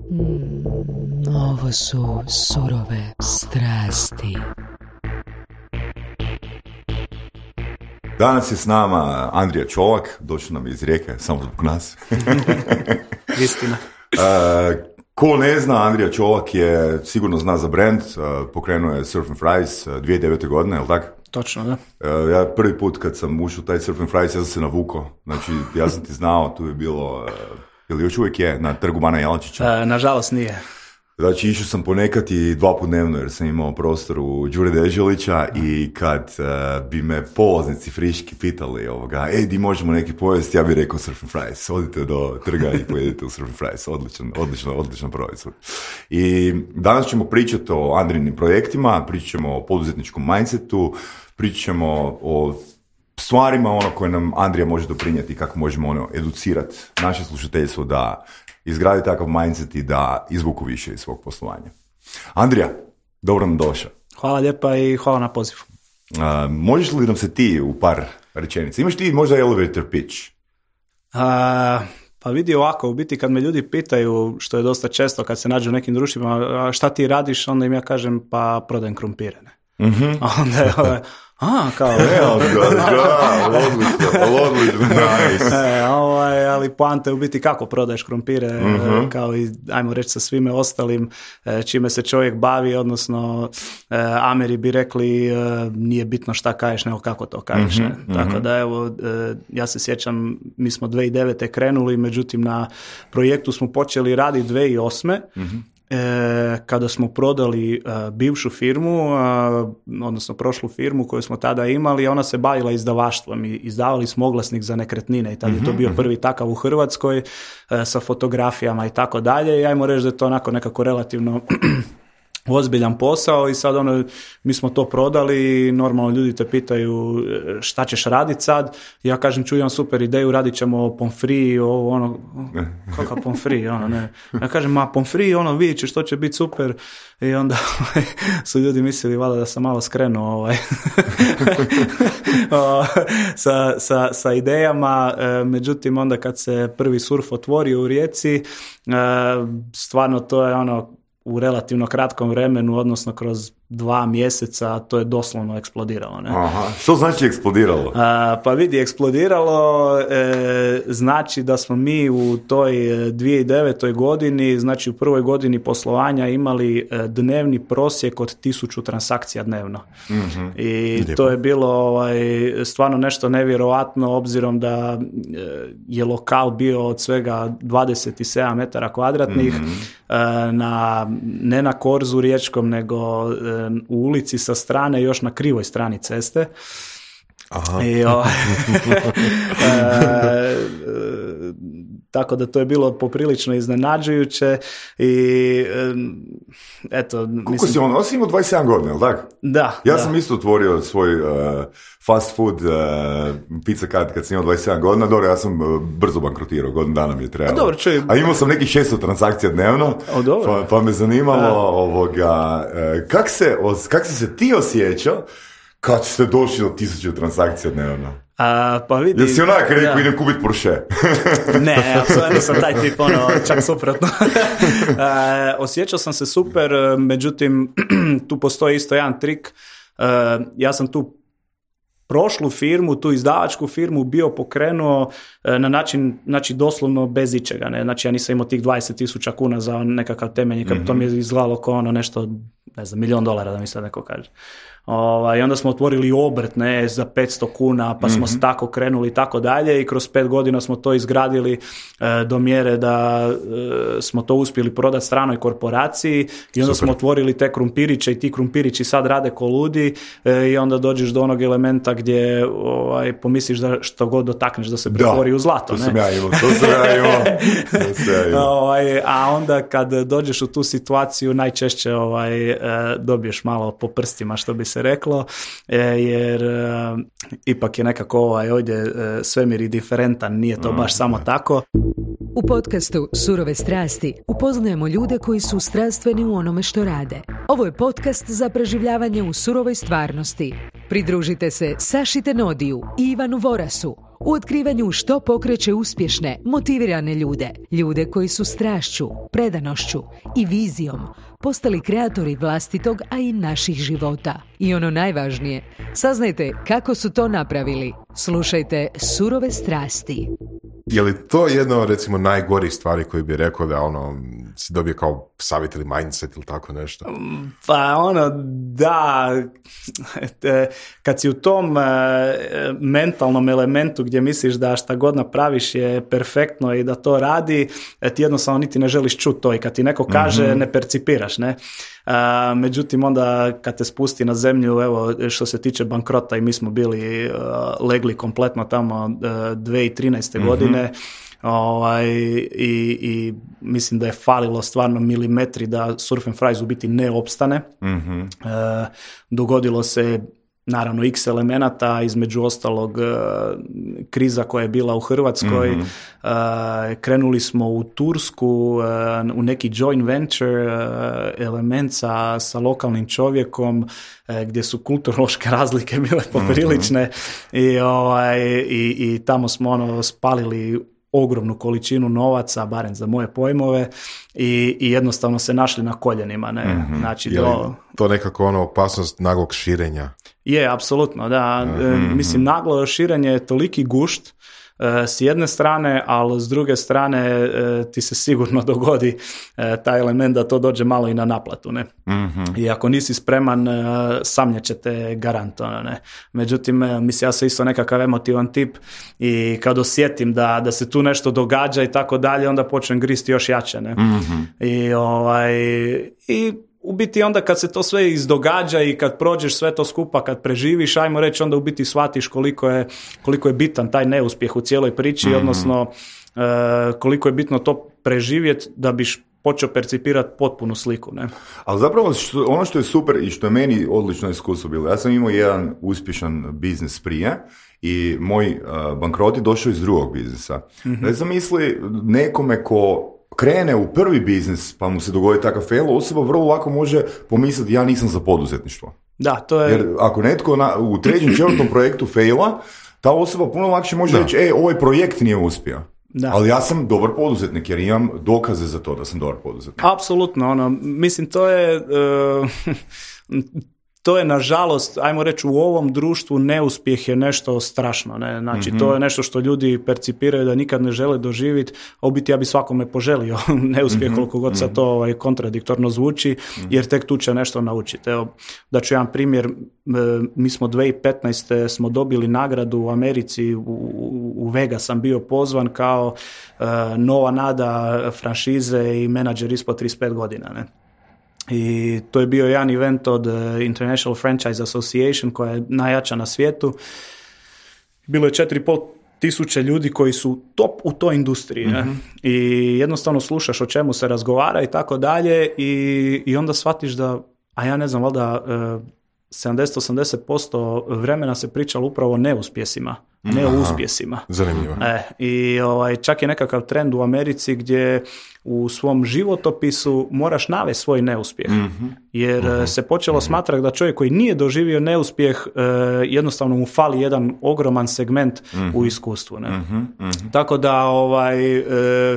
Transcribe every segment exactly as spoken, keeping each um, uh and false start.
Mm, ovo su surove strasti. Danas je s nama Andrija Čolak, došao nam iz Rijeke, samo zbog nas. Istina. uh, ko ne zna, Andrija Čolak je, sigurno zna za brand, uh, pokrenuo je Surf and Fries uh, dvije tisuće devete. godine, je li tako? Točno, da. Uh, ja prvi put kad sam ušao u taj Surf and Fries, ja sam se navukao. Znači, ja sam ti znao, tu je bilo, uh, ili još uvijek je, na trgu Bana Jelačića. Uh, nažalost nije. Znači, išao sam ponekad i dva put dnevno, jer sam imao prostor u Đure Deželića i kad uh, bi me polaznici friški pitali ovoga, ej, di možemo neki pojesti, ja bih rekao Surf and Fries, odite do trga i pojedite u Surf and Fries, odličan, odličan, odličan proizvod. I danas ćemo pričati o Andrijinim projektima, pričat ćemo o poduzetničkom mindsetu, pričat ćemo o stvarima ono koje nam Andrija može doprinijeti, kako možemo ono educirati naše slušateljstvo da izgradi takav mindset i da izvuku više iz svog poslovanja. Andrija, dobro nam došao. Hvala lijepa i hvala na pozivu. Uh, možeš li nam se ti u par rečenica? Imaš ti možda elevator pitch? Uh, pa vidi ovako, u biti kad me ljudi pitaju, što je dosta često kad se nađu u nekim društvima, šta ti radiš, onda im ja kažem pa prodajem krumpire. Mm-hmm. Onda je ovaj, a, kao, evo, da, odlično, odlično, nice. E, ovaj, ali poanta je u biti kako prodaješ krumpire, mm-hmm. kao i, ajmo reći, sa svime ostalim čime se čovjek bavi, odnosno Ameri bi rekli nije bitno šta kažeš, nego kako to kažeš. Mm-hmm. Ne? Tako da, evo, ja se sjećam, mi smo dvije tisuće devete. krenuli, međutim na projektu smo počeli raditi dvije tisuće osme. Mm-hmm. E, kada smo prodali uh, bivšu firmu, uh, odnosno prošlu firmu koju smo tada imali, ona se bavila izdavaštvom i izdavali smo oglasnik za nekretnine i tada je to bio prvi takav u Hrvatskoj uh, sa fotografijama i tako dalje i ajmo reći da je to onako nekako relativno ozbiljan posao i sad ono, mi smo to prodali i normalno ljudi te pitaju šta ćeš raditi sad, ja kažem čuj, imam super ideju, radit ćemo pomfri, ovo ono, kakav pomfri, ono ne, ja kažem ma pomfri, ono vidjet ćeš što će biti super i onda su ljudi mislili valjda da sam malo skrenuo ovaj, sa, sa, sa idejama, međutim onda kad se prvi surf otvorio u Rijeci, stvarno to je ono u relativno kratkom vremenu, odnosno kroz dva mjeseca, to je doslovno eksplodiralo. Ne? Aha. Što znači eksplodiralo? A, pa vidi, eksplodiralo e, znači da smo mi u toj dvije tisuće devete. godini, znači u prvoj godini poslovanja imali e, dnevni prosjek od tisuću transakcija dnevno. Mm-hmm. I Lijepo. To je bilo ovaj, stvarno nešto nevjerojatno, obzirom da e, je lokal bio od svega dvadeset sedam metara kvadratnih, mm-hmm. e, na, ne na korzu riječkom, nego e, u ulici sa strane, još na krivoj strani ceste. Aha. I, o, e, e, tako da to je bilo poprilično iznenađujuće i e, eto... Koliko mislim, si on, on si imao dvadeset sedam godina, jel tako? Da. Ja da. sam isto otvorio svoj uh, fast food uh, pizza kad, kad sam imao dvadeset sedam godina, dobro, ja sam uh, brzo bankrotirao, godinu dana mi je trebalo. A, dobro, čuj... A imao sam nekih šesto transakcija dnevno, o, pa, pa me zanimalo a. ovoga, uh, kak, se, os, kak si se ti osjećao kad ste došli do tisuću transakcija dnevno? A, pa vidi... Jesi onak rekao idem kupiti Porsche? Ne, apsolutno nisam taj tip, ono, čak suprotno. A, osjećao sam se super, međutim, tu postoji isto jedan trik. A, ja sam tu prošlu firmu, tu izdavačku firmu bio pokrenuo na način, znači doslovno bez ičega. Ne? Znači ja nisam imao tih dvadeset tisuća kuna za nekakav temeljnik, mm-hmm. to mi je izgledalo kao ono nešto, ne znam, milion dolara da mi sad neko kaže. Ovaj, onda smo otvorili obrt, ne, za petsto kuna, pa mm-hmm. smo tako krenuli i tako dalje i kroz pet godina smo to izgradili e, do mjere da e, smo to uspjeli prodati stranoj korporaciji i onda Super. Smo otvorili te krumpiriće i ti krumpirići sad rade ko ludi e, i onda dođeš do onog elementa gdje ovaj, pomisliš da što god dotakneš da se pretvori u zlato. To ne? sam ja imao, to sam ja imao. To sam ja imao. Ovaj, a onda kad dođeš u tu situaciju najčešće ovaj, e, dobiješ malo po prstima, što bi se reklo, jer uh, ipak je nekako ovaj ovdje uh, svemir i diferentan, nije to baš samo tako. U podcastu Surove strasti upoznajemo ljude koji su strastveni u onome što rade. Ovo je podcast za preživljavanje u surovoj stvarnosti. Pridružite se Saši Tenodiju i Ivanu Vorasu u otkrivanju što pokreće uspješne, motivirane ljude, ljude koji su strašću, predanošću i vizijom postali kreatori vlastitog, a i naših života. I ono najvažnije, saznajte kako su to napravili. Slušajte Surove strasti. Je li to jedno, recimo, najgorih stvari koji bi rekao da ono, si dobio kao savjet ili mindset ili tako nešto? Pa ono, da, kad si u tom uh, mentalnom elementu gdje misliš da šta god napraviš je perfektno i da to radi, ti jednostavno niti ne želiš čuti to i kad ti neko kaže, mm-hmm. ne percipiraš, ne? Uh, međutim, onda kad te spusti na zemlju, evo, što se tiče bankrota, i mi smo bili uh, legli kompletno tamo uh, dvije tisuće trinaeste. Mm-hmm. godine, ovaj, i, i mislim da je falilo stvarno milimetri da Surf and Fries u biti ne opstane. Mm-hmm. Uh, dogodilo se naravno x elemenata, između ostalog uh, kriza koja je bila u Hrvatskoj, mm-hmm. uh, krenuli smo u Tursku, uh, u neki joint venture uh, element sa, sa lokalnim čovjekom, uh, gdje su kulturološke razlike bile poprilične, mm-hmm. i, ovaj, i, i tamo smo ono spalili ogromnu količinu novaca, barem za moje pojmove, i, i jednostavno se našli na koljenima. Ne? Mm-hmm. Znači, je do... to nekako ono opasnost naglog širenja? Je, apsolutno, da. Mm-hmm. Mislim, naglo širenje je toliki gušt uh, s jedne strane, ali s druge strane uh, ti se sigurno dogodi uh, taj element da to dođe malo i na naplatu. Ne? Mm-hmm. I ako nisi spreman, uh, samlje će te garant. Ono, ne? Međutim, uh, mislim, ja sam isto nekakav emotivan tip i kad osjetim da, da se tu nešto događa i tako dalje, onda počnem gristi još jače. Ne? Mm-hmm. I, ovaj, i u biti onda kad se to sve izdogađa i kad prođeš sve to skupa, kad preživiš, ajmo reći, onda u biti shvatiš koliko je, koliko je bitan taj neuspjeh u cijeloj priči, mm-hmm. odnosno uh, koliko je bitno to preživjeti da biš počeo percipirati potpunu sliku. Ne? Ali zapravo što, ono što je super i što je meni odlično iskustvo bilo, ja sam imao jedan uspješan biznis prije i moj uh, bankrot je došao iz drugog biznisa. Mm-hmm. Da zamisli nekome ko krene u prvi biznis pa mu se dogodi takav fail, osoba vrlo lako može pomisliti ja nisam za poduzetništvo. Da, to je... Jer ako netko na, u trećem, četvrtom projektu faila, ta osoba puno lakše može da. reći e, ovaj projekt nije uspio. Da. Ali ja sam dobar poduzetnik jer imam dokaze za to da sam dobar poduzetnik. Apsolutno, ono, mislim to je... Uh... To je, nažalost, ajmo reći, u ovom društvu neuspjeh je nešto strašno. Ne? Znači, mm-hmm. to je nešto što ljudi percipiraju da nikad ne žele doživjeti, a u biti ja bi svakome poželio neuspjeh, mm-hmm. koliko god sad to ovaj, kontradiktorno zvuči, mm-hmm. jer tek tu će nešto naučiti. Evo, da ću jedan primjer, mi smo dvije tisuće petnaeste. smo dobili nagradu u Americi, u, u Vegas sam bio pozvan kao uh, nova nada franšize i menadžer ispod trideset pet godina, ne? I to je bio jedan event od International Franchise Association koja je najjača na svijetu. Bilo je četiri i pol tisuće ljudi koji su top u toj industriji. Mm-hmm. Ne? I jednostavno slušaš o čemu se razgovara i tako dalje i, i onda shvatiš da, a ja ne znam, valjda sedamdeset do osamdeset posto vremena se pričalo upravo o neuspjesima, ne o uspjesima. Zanimljivo. E, I ovaj, čak je nekakav trend u Americi gdje u svom životopisu moraš navesti svoj neuspjeh. Mm-hmm. Jer mm-hmm. se počelo mm-hmm. smatrati da čovjek koji nije doživio neuspjeh, eh, jednostavno mu fali jedan ogroman segment mm-hmm. u iskustvu. Ne? Mm-hmm. Mm-hmm. Tako da ovaj... Eh,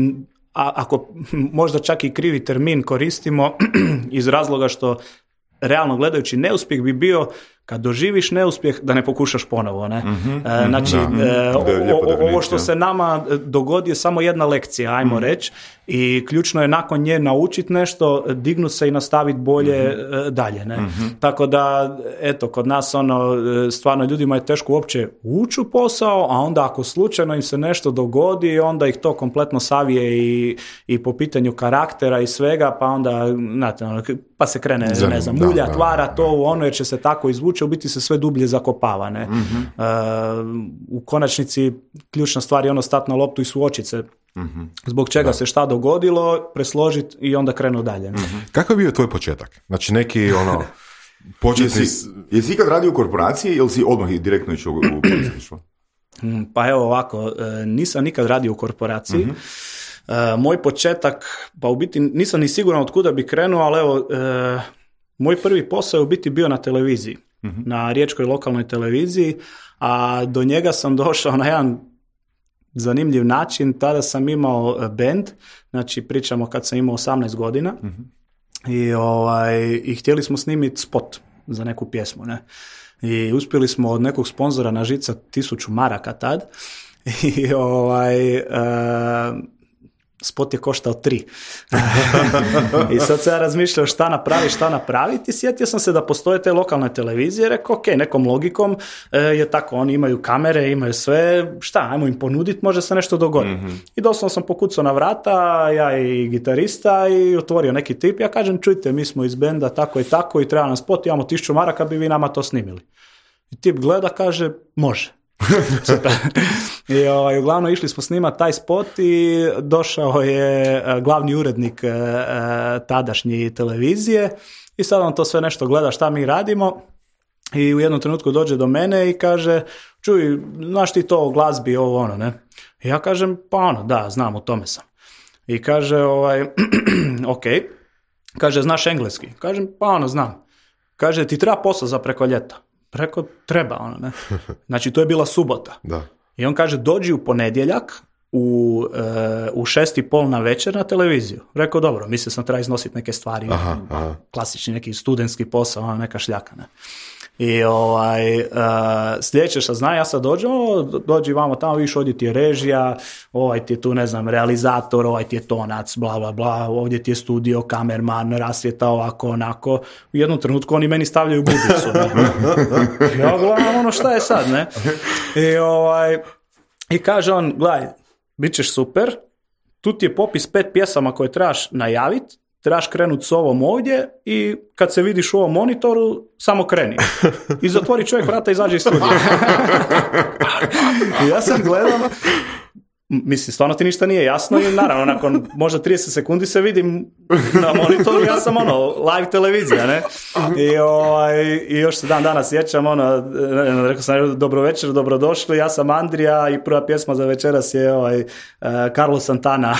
a, ako možda čak i krivi termin koristimo iz razloga što realno gledajući neuspjeh bi bio kad doživiš neuspjeh da ne pokušaš ponovo. Ne? Mm-hmm, e, znači, da, e, o, o, ovo što se nama dogodi je samo jedna lekcija, ajmo mm-hmm. reći, i ključno je nakon nje naučiti nešto, dignuti se i nastaviti bolje mm-hmm. dalje. Ne? Mm-hmm. Tako da, eto, kod nas ono, stvarno ljudima je teško uopće ući u posao, a onda ako slučajno im se nešto dogodi, onda ih to kompletno savije i, i po pitanju karaktera i svega, pa onda, znate, ono, pa se krene, Zanim, ne znam, mulja, da, tvara, da, to, da. ono, jer će se tako izvući, u biti se sve dublje zakopava. Ne? Mm-hmm. Uh, u konačnici ključna stvar je ono stati na loptu i suočiti se mm-hmm. zbog čega da. se šta dogodilo, presložiti i onda krenu dalje. Mm-hmm. Kako je bio tvoj početak? Znači neki ono početni... Jesi, jesi ikad radio u korporaciji ili si odmah direktno išao u poduzetništvo? Pa evo ovako, nisam nikad radio u korporaciji. Mm-hmm. Uh, moj početak, pa u biti nisam ni siguran od kuda bi krenuo, ali evo, uh, moj prvi posao je u biti bio na televiziji. mm-hmm. na riječkoj lokalnoj televiziji, a do njega sam došao na jedan zanimljiv način. Tada sam imao band, znači pričamo kad sam imao osamnaest godina, mm-hmm. i, ovaj, i htjeli smo snimiti spot za neku pjesmu, ne? I uspjeli smo od nekog sponzora na žica tisuću maraka tad i ovaj, uh, spot je koštao tri. I sad se ja razmišljao šta napraviti, šta napraviti. Sjetio sam se da postoje te lokalne televizije, rekao ok, nekom logikom e, je tako, oni imaju kamere, imaju sve, šta, ajmo im ponuditi, može se nešto dogoditi. Mm-hmm. I doslovno sam pokucao na vrata, ja i gitarista, i otvorio neki tip, ja kažem, čujte, mi smo iz benda tako i tako i treba nam spot, imamo tisuću maraka, bi vi nama to snimili. I tip gleda, kaže, može. I ovaj, uglavnom išli smo snimati taj spot i došao je glavni urednik e, tadašnji televizije i sad on to sve nešto gleda šta mi radimo i u jednom trenutku dođe do mene i kaže, čuj, znaš ti to o glazbi, ovo ono, ne? I ja kažem, pa ono, da, znam, u tome sam. I kaže, ovaj, ok, kaže, znaš engleski? Kažem, pa ono, znam. Kaže, ti treba posao za preko ljeta? Preko treba, ono, ne. Znači, to je bila subota. Da. I on kaže, dođi u ponedjeljak u, e, u šest i pol na večer na televiziju. Rekao, dobro, mislio sam treba iznositi neke stvari. Aha, aha. Klasični neki studentski posao, ono, neka šljaka, ne. I ovaj, uh, sljedeće što zna, ja sad dođem, o, dođi vamo tamo, viš, ovdje ti je režija, ovaj ti je tu, ne znam, realizator, ovaj ti je tonac, bla, bla, bla, ovdje ti je studio, kamerman, rasvjeta, ovako, onako. U jednom trenutku oni meni stavljaju budicu, ne. Ja gledam, ono, šta je sad, ne? I, ovaj, i kaže on, gledaj, bit ćeš super, tu ti je popis pet pjesama koje trebaš najaviti, trebaš krenuti s ovom ovdje i kad se vidiš u ovom monitoru, samo kreni. I zatvori čovjek vrata i izađe iz studija. I ja sam gledao, mislim, stvarno ti ništa nije jasno i naravno, nakon možda trideset sekundi se vidim na monitoru, ja sam ono, live televizija, ne? I, ovaj, i još se dan danas sjećam, ono, rekao sam, dobro večer, dobrodošli, ja sam Andrija i prva pjesma za večeras je ovaj, uh, Carlos Santana.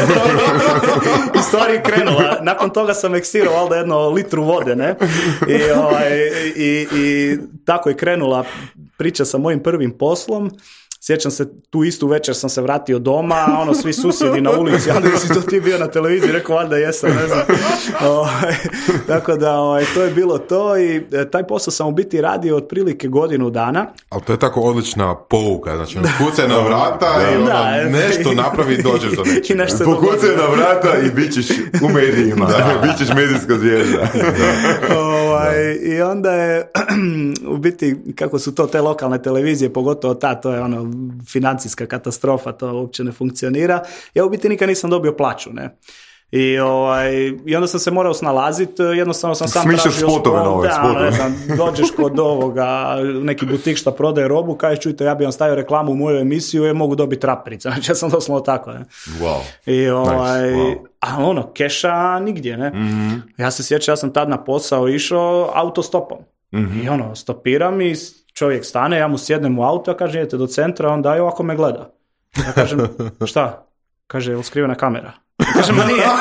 I stvari je krenula, nakon toga sam eksirao valjda jedno litru vode, ne? I, ovaj, i, i tako je krenula priča sa mojim prvim poslom. Sjećam se, tu istu večer sam se vratio doma, ono, svi susjedi na ulici, ali si to ti bio na televiziji, rekao, valjda jesam, ne znam. O, tako da, o, to je bilo to i taj posao sam u biti radio otprilike godinu dana. Ali to je tako odlična pouka, znači, kucaj na vrata da, i ono, da, nešto napravi i dođeš do nečega. Pokucaj na vrata i bit ćeš u medijima, bit ćeš medijska zvijezda. Ovaj, I onda je, u biti, kako su to te lokalne televizije, pogotovo ta, to je ono, financijska katastrofa, to uopće ne funkcionira. Ja u biti nikad nisam dobio plaću, ne. I, ovaj, i onda sam se morao snalaziti, jednostavno sam sam Smišljaš tražio spot, nove, da, spotove. Ne znam, dođeš kod ovoga, neki butik što prodaje robu, kažeš, čujte, ja bi vam stavio reklamu u moju emisiju i mogu dobiti traperice. Znači, ja sam doslovno tako, ne. Wow. I, ovaj, nice. Wow. A ono, keša nigdje, ne. Mm-hmm. Ja se sjećam, ja sam tad na posao išao autostopom. Mm-hmm. I ono, stopiram i čovjek stane, ja mu sjednem u auto, ja kažem, idete do centra, on daje ovako me gleda. Ja kažem, šta? Kaže, je li skrivena kamera? Ja kažem, ma nije.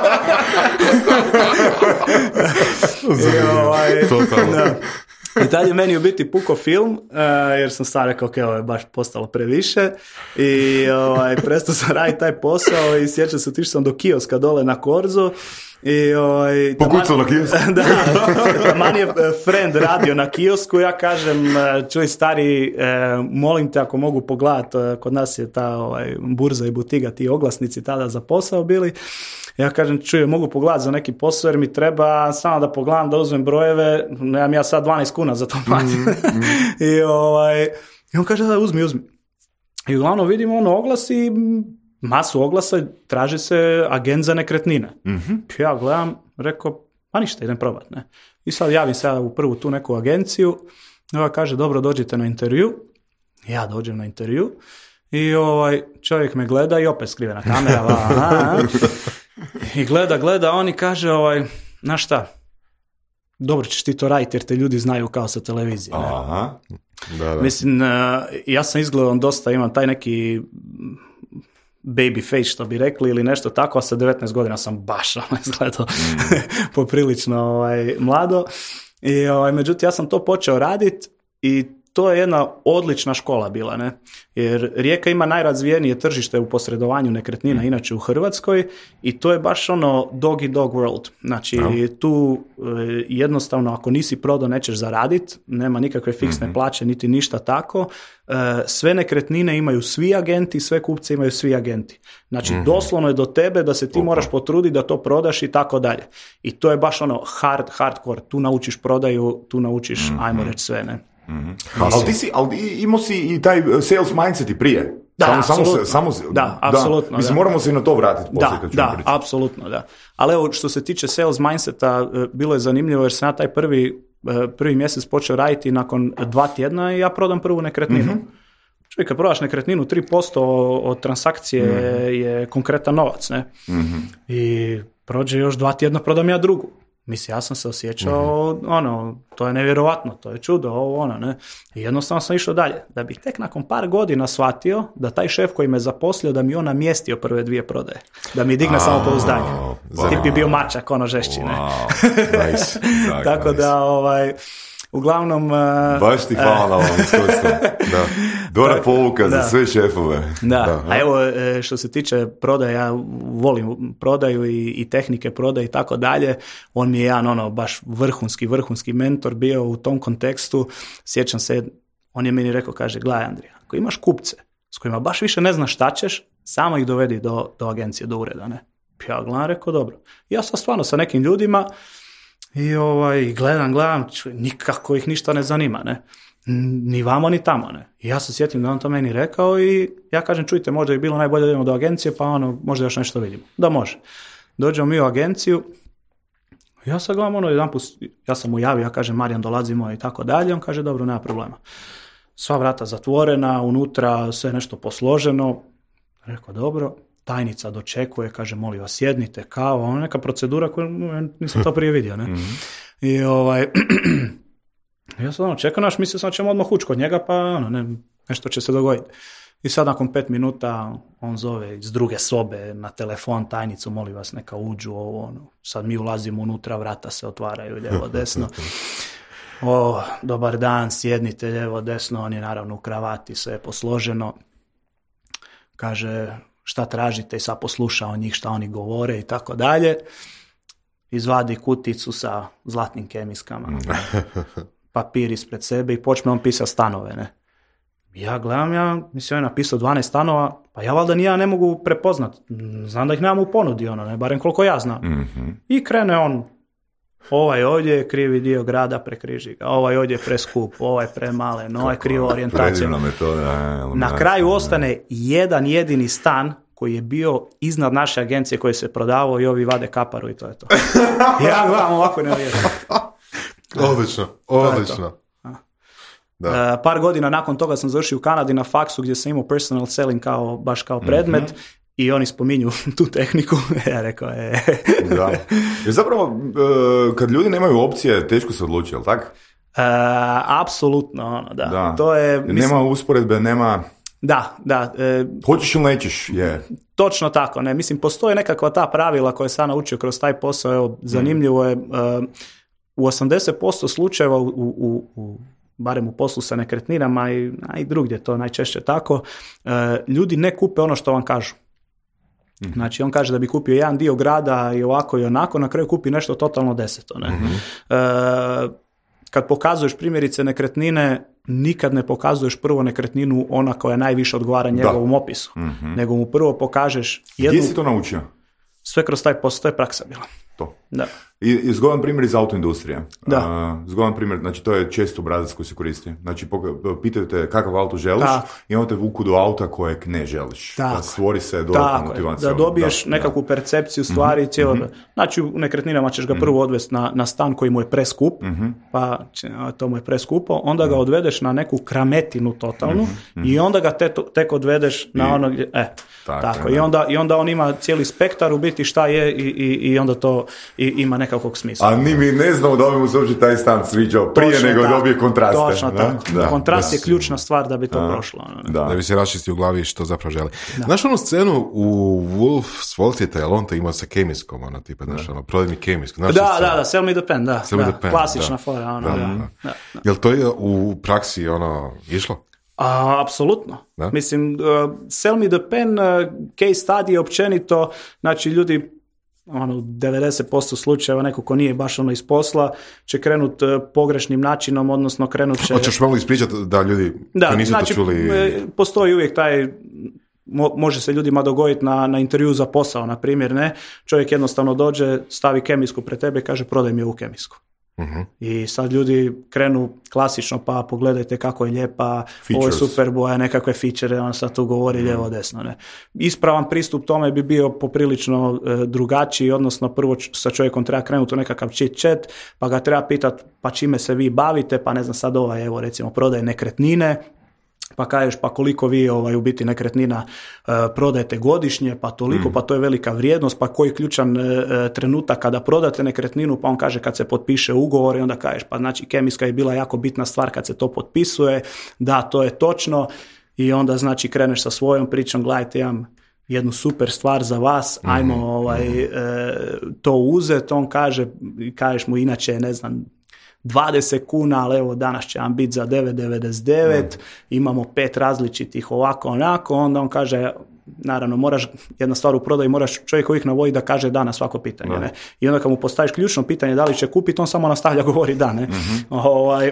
I, ovaj, da. I tad je meni u biti puko film, uh, jer sam sad rekao, ok, ovo je baš postalo previše i ovaj, prestao sam raditi taj posao i sjećam se, otišao sam do kioska dole na Korzu. I ovaj, pokucao na kiosku. Da, taman je friend radio na kiosku, ja kažem, čuj stari, molim te ako mogu pogledati, kod nas je ta ovaj, burza i butiga, ti oglasnici tada za posao bili, ja kažem, čuj, mogu pogledati za neki posao jer mi treba samo da pogledam, da uzmem brojeve, nemam ja sad dvanaest kuna za to platim. Mm, mm. I, ovaj, I on kaže, da, uzmi, uzmi. I uglavnom vidimo ono oglas i masu oglasa, traži se agent za nekretnine. Mm-hmm. Ja gledam, rekao, pa ništa, idem probat, ne. I sad javim se u prvu tu neku agenciju, ova kaže, dobro, dođite na intervju. Ja dođem na intervju i ovaj čovjek me gleda i opet skrivena kamera. Aha. I gleda, gleda, on i kaže, ovaj, znaš šta, dobro ćeš ti to raditi jer te ljudi znaju kao sa televizije. Ne? Aha. Da, da. Mislim, ja sam izgledao dosta, imam taj neki baby face, što bi rekli, ili nešto tako, a sa devetnaest godina sam baš izgledao mm. poprilično ovaj, mlado. I, ovaj, međutim, ja sam to počeo raditi i to je jedna odlična škola bila, ne? Jer Rijeka ima najrazvijenije tržište u posredovanju nekretnina, inače u Hrvatskoj, i to je baš ono dog i dog world. Znači, no. tu e, jednostavno ako nisi prodao nećeš zaraditi, nema nikakve fiksne mm-hmm. plaće, niti ništa tako. E, sve nekretnine imaju svi agenti, sve kupce imaju svi agenti. Znači, mm-hmm. doslovno je do tebe da se ti Opa. moraš potruditi da to prodaš i tako dalje. I to je baš ono hard, hardcore. Tu naučiš prodaju, tu naučiš, mm-hmm. ajmo reći sve, ne? Mm-hmm. Ali ti si, ali imao si i taj sales mindset i prije. Da, samo, apsolutno. Samo, samo, da, apsolutno. Mislim, da. moramo se i na to vratiti poslije da, kad ćemo da, pričati. apsolutno, da. Ali evo, što se tiče sales mindseta, bilo je zanimljivo jer sam ja taj prvi, prvi mjesec počeo raditi nakon dva tjedna i ja prodam prvu nekretninu. Mm-hmm. Čovjek, kad prodaš nekretninu, tri posto od transakcije mm-hmm. je konkretan novac, ne? Mm-hmm. I prođe još dva tjedna, prodam ja drugu. Mislim, ja sam se osjećao, mm-hmm. ono, to je nevjerovatno, to je čudo, ovo, ono, ne. I jednostavno sam išao dalje. Da bi tek nakon par godina shvatio da taj šef koji me zaposlio, da mi on namjestio prve dvije prodaje. Da mi digne samo pouzdanje. Wow. Tip je bio mačak, ono žešći, ne. Wow. Nice. Tako nice. da, ovaj... Uglavnom... Uh, Baš ti hvala uh, na ovom iskustvu. Da. Dobra pouka da. za sve šefove. Da. da, a evo što se tiče prodaje, ja volim prodaju i, i tehnike prodaje i tako dalje. On mi je jedan ono baš vrhunski, vrhunski mentor bio u tom kontekstu. Sjećam se, on je meni rekao, kaže, gledaj Andrija, ako imaš kupce s kojima baš više ne znaš šta ćeš, samo ih dovedi do, do agencije, do ureda, ne? Ja gledam, rekao, dobro. Ja sam stvarno sa nekim ljudima i ovaj, gledam, gledam, čuj, nikako ih ništa ne zanima, ne? Ni vamo, ni tamo, ne? I ja se sjetim da on to meni rekao i ja kažem, čujte, možda je bilo najbolje da idemo do agencije, pa ono, možda još nešto vidimo. Da, može. Dođemo mi u agenciju, ja sad gledam, ono, jedan put, ja sam mu javio, ja kažem, Marijan, dolazimo i tako dalje, on kaže, dobro, nema problema. Sva vrata zatvorena, unutra sve nešto posloženo, rekao, dobro. Tajnica dočekuje, kaže, molim vas, sjednite, kao, ono neka procedura koju nisam to prije vidio, ne? Mm-hmm. I ovaj, ja sad ono, čekam naš, mislio sam ćemo odmah ući kod njega, pa ono, ne, nešto će se dogoditi. I sad nakon pet minuta on zove iz druge sobe na telefon tajnicu, molim vas, neka uđu, ovo, ono. Sad mi ulazimo unutra, vrata se otvaraju lijevo, desno. O, dobar dan, sjednite lijevo, desno, on je naravno u kravati, sve je posloženo. Kaže, šta tražite i sad poslušao njih šta oni govore i tako dalje. Izvadi kuticu sa zlatnim kemijskama, papir ispred sebe i počne on pisati stanove, ne. Ja gledam, ja mislim, on je napisao dvanaest stanova, pa ja valjda ni ja ne mogu prepoznat. Znam da ih nemam u ponudi, ono, ne, barem koliko ja znam. Mm-hmm. I krene on, ovaj ovdje je krivi dio grada, prekriži ga, ovaj ovdje je preskup, ovaj premalen, ovaj krivo orijentacija. Na kraju ostane jedan jedini stan koji je bio iznad naše agencije koji se prodavao i ovi vade kaparu i to je to. Ja gledam ovako ne vjerujem. Odlično, odlično. Da. Uh, par godina nakon toga sam završio u Kanadi na faksu gdje sam imao personal selling kao, baš kao predmet. Mm-hmm. I oni spominju tu tehniku. Ja rekao, e. Da. Jer zapravo, kad ljudi nemaju opcije, teško se odluči, jel tako? Uh, apsolutno, ono, da. da. To je, mislim, nema usporedbe, nema... Da, da. E, Hoćeš ili nećeš, je. Yeah. Točno tako, ne. Mislim, postoje nekakva ta pravila koje sam naučio kroz taj posao. Evo, zanimljivo je, uh, u osamdeset posto slučajeva u, u, u barem u poslu sa nekretninama i, a i drugdje to najčešće tako, uh, ljudi ne kupe ono što vam kažu. Mm-hmm. Znači, on kaže da bi kupio jedan dio grada i ovako i onako, na kraju kupi nešto totalno deseto. Ne? Mm-hmm. Uh, kad pokazuješ primjerice nekretnine, nikad ne pokazuješ prvo nekretninu ona koja najviše odgovara njegovom da. opisu. Mm-hmm. Nego mu prvo pokažeš jednu... Gdje si to naučio? Sve kroz taj posao, to je praksa bila. To. Da. I, i zgodan primjer iz autoindustrije. Da. Uh, zgodan primjer, znači to je često obrazac koji se koristi. Znači pitaju te kakav auto želiš da. i onda te vuku do auta kojeg ne želiš. Tako. Da stvori se dodatna motivacija. Da dobiješ da. nekakvu percepciju stvari. Mm-hmm. Cijelo, mm-hmm. Znači u nekretninama ćeš ga prvo mm-hmm. odvesti na, na stan koji mu je preskup, mm-hmm. pa to mu je preskupo, onda mm-hmm. ga odvedeš na neku krametinu totalnu mm-hmm. i onda ga te, tek odvedeš na I, ono gdje... E, tako, tako. I, onda, I onda on ima cijeli spektar u biti šta je i, i, i onda to i, ima nekakvog smisla. A ni mi ne znamo da bi mu se uopće taj stan sviđao prije Točno nego tako, dobije kontraste. Točno tako. Da. Kontrast Da. je ključna stvar da bi to A. prošlo. Ono, ne. Da. Da bi se raščisti u glavi što zapravo želi. Znaš onu scenu u Wolf s Wall Streeta, jel on to imao sa kemijskom, ono, tipa, znaš, ono, prodaj mi kemijsku. Znaš tu Da, scenu? da, da, sell me the pen, da. Sell me da. the pen, Klasična da. fora, ono, Da, da. da. Da, da. Jel to je u praksi, ono, išlo? A, apsolutno. Da? Mislim, uh, sell me the pen, uh, case study je općenito, znači ljudi, ono, u devedeset posto slučajeva neko ko nije baš ono iz posla će krenut uh, pogrešnim načinom, odnosno krenut će... Hoćeš malo ispričati da ljudi Da, koji nisu znači, to čuli... e, postoji uvijek taj, mo- može se ljudima dogoditi na, na intervju za posao, na primjer, ne? Čovjek jednostavno dođe, stavi kemijsku pred tebe i kaže prodaj mi ovu kemijsku. Mhm. I sad ljudi krenu klasično, pa pogledajte kako je lijepa, ovo je Features. super boja, nekakve feature, on sad tu govori lijevo desno. Ne. Ispravan pristup tome bi bio poprilično e, drugačiji, odnosno prvo č- sa čovjekom treba krenuti u nekakav chit chat, pa ga treba pitati pa čime se vi bavite, pa ne znam sad ovaj, evo recimo prodaje nekretnine, pa kažeš pa koliko vi ovaj, u biti nekretnina e, prodajete godišnje, pa toliko, pa to je velika vrijednost, pa koji ključan e, trenutak kada prodate nekretninu, pa on kaže kad se potpiše ugovor i onda kažeš pa znači kemijska je bila jako bitna stvar kad se to potpisuje, da to je točno i onda znači kreneš sa svojom pričom, gledajte imam jednu super stvar za vas, ajmo ovaj, e, to uzeti, on kaže, kažeš mu inače ne znam, dvadeset kuna, ali evo danas će vam biti za devet devedeset devet, imamo pet različitih ovako onako, onda on kaže, naravno moraš, jedna stvar u prodaju, moraš čovjek uvijek navodi da kaže da na svako pitanje, ne? I onda kad mu postaviš ključno pitanje da li će kupiti, on samo nastavlja govori da, ne? Ovaj,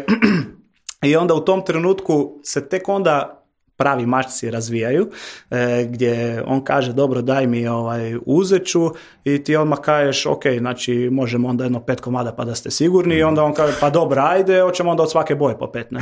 i onda u tom trenutku se tek onda pravi mačci razvijaju, e, gdje on kaže dobro daj mi ovaj, uzet ću i ti odmah kažeš ok, znači možemo onda jedno pet komada pa da ste sigurni i onda on kaže pa dobro ajde, hoćemo onda od svake boje po pet, ne?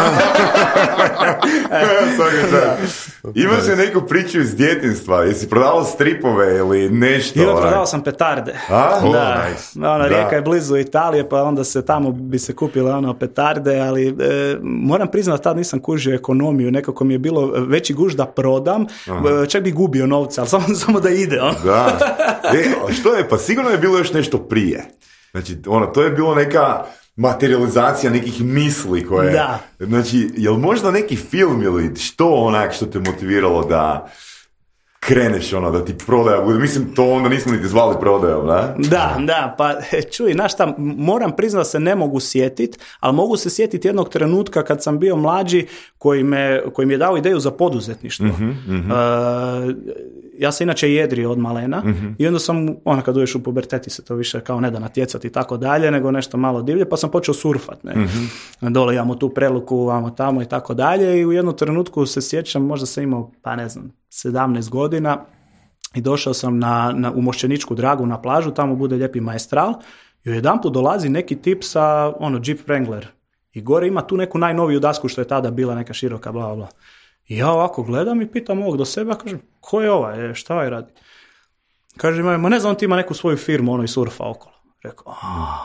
Imaš li neku priču iz djetinjstva? Jesi prodavao stripove ili nešto? I onda onak? prodavao sam petarde. A? O, Da, nice. ona Da. rijeka je blizu Italije, pa onda se tamo bi se kupile ono petarde, ali e, moram priznati tad nisam kužio ekonomiju, nekako mi je bilo veći guž da prodam, e, čak bi gubio novca, ali samo, samo da ide. Ono. Da. E, a što je? Pa sigurno je bilo još nešto prije. Znači, ono, to je bilo neka materializacija nekih misli koje... Da. Znači, jel možda neki film ili što onak što te motiviralo da kreneš ono, da ti prodaja bude? Mislim, to onda nismo niti zvali prodajom, da? Da, da, pa čuj, znaš šta, moram priznati da se ne mogu sjetiti, ali mogu se sjetiti jednog trenutka kad sam bio mlađi koji, me, koji mi je dao ideju za poduzetništvo. Uh, ja sam inače jedri od malena i onda sam, ona kad uješ u puberteti se to više kao ne da natjecati i tako dalje, nego nešto malo divlje, pa sam počeo surfat, ne. Dole imamo tu preluku, vamo tamo i tako dalje i u jednom trenutku se sjećam, možda sam imao, pa ne znam, sedamnaest godina i došao sam na, na, u Mošćeničku Dragu na plažu, tamo bude lijepi maestral i jedanput dolazi neki tip sa ono Jeep Wrangler i gore ima tu neku najnoviju dasku što je tada bila neka široka bla bla bla. I ja ovako gledam i pitam ovog do sebe, a kažem, ko je ovaj, e, šta ovaj radi? Kaže, ma ma ne znam, on ti ima neku svoju firmu, ono i surfa okolo. Rekao,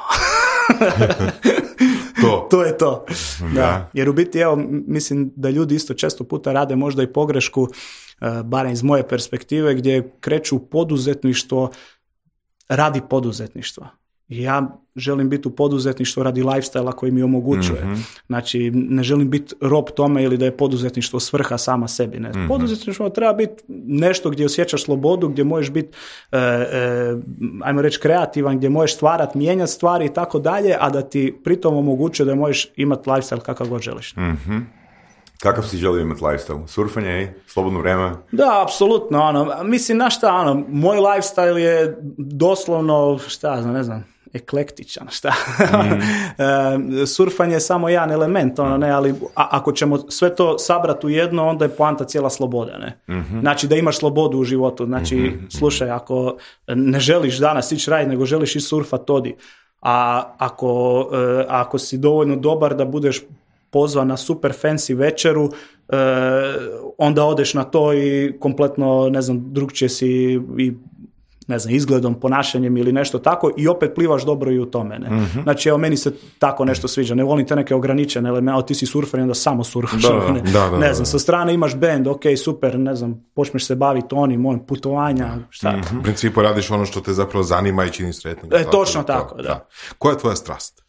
To. to je to. Da. Da. Jer u biti, evo, m- mislim da ljudi isto često puta rade možda i pogrešku, e, barem iz moje perspektive, gdje kreću u poduzetništvo radi poduzetništva. I ja želim biti u poduzetništvu radi lifestyle-a koji mi omogućuje. Znači, ne želim biti rob tome ili da je poduzetništvo svrha sama sebi. Ne. Poduzetništvo treba biti nešto gdje osjećaš slobodu, gdje možeš biti, e, e, ajmo reći, kreativan, gdje možeš stvarati, mijenjati stvari i tako dalje, a da ti pritom omogućuje da možeš imati lifestyle kakav god želiš. Kakav si želio imati lifestyle? Surfanje i slobodno vrijeme? Da, apsolutno, ono, mislim, na šta, ono, moj lifestyle je doslovno, šta znam, ne znam, eklektičan, šta. E, surfanje je samo jedan element, ono, ne, ali a, ako ćemo sve to sabrati u jedno, onda je poanta cijela sloboda, ne. Znači, da imaš slobodu u životu, znači, slušaj, ako ne želiš danas ići raditi, nego želiš i surfat, odi. A ako, e, ako si dovoljno dobar da budeš pozvan na super fancy večeru, e, onda odeš na to i kompletno, ne znam, drugčije si i ne znam, izgledom, ponašanjem ili nešto tako i opet plivaš dobro i u tome. Ne? Mm-hmm. Znači, evo, meni se tako nešto sviđa. Ne volim te neke ograničene elemente, ti si surfer i onda samo surfaš. Da, ne, da, da, ne znam, sa strane imaš band, ok, super, ne znam, počneš se baviti onim, onim putovanja, šta. Mm-hmm. U principu radiš ono što te zapravo zanima i čini sretnim. E, točno tako, da. da. Koja je tvoja strast?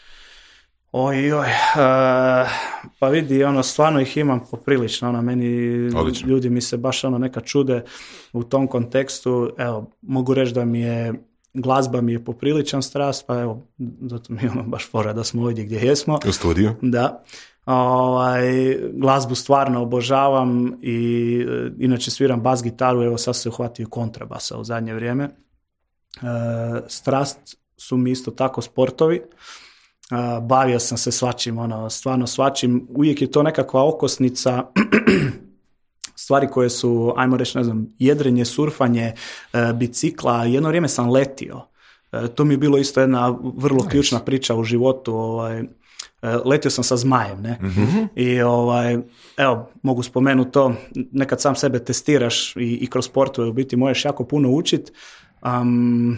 Oj, oj, uh, pa vidi, ono, stvarno ih imam poprilično, ono, meni, Odlično. Ljudi mi se baš, ono, neka čude u tom kontekstu, evo, mogu reći da mi je, glazba mi je popriličan strast, pa evo, zato mi imamo baš fora da smo ovdje gdje jesmo. U studiju. Da. Ovaj, glazbu stvarno obožavam i inače sviram bas gitaru, evo sad se uhvatio kontrabasa u zadnje vrijeme. E, strast su mi isto tako sportovi. Uh, bavio sam se svačim, ono, stvarno svačim, uvijek je to nekakva okosnica stvari koje su, ajmo reći, ne znam, jedrenje, surfanje, uh, bicikla, jedno vrijeme sam letio, uh, to mi je bilo isto jedna vrlo nice. Ključna priča u životu, ovaj, uh, letio sam sa zmajem, ne, mm-hmm. i ovaj, evo, mogu spomenuti to, nekad sam sebe testiraš i, i kroz sportove, u biti možeš jako puno učit. um,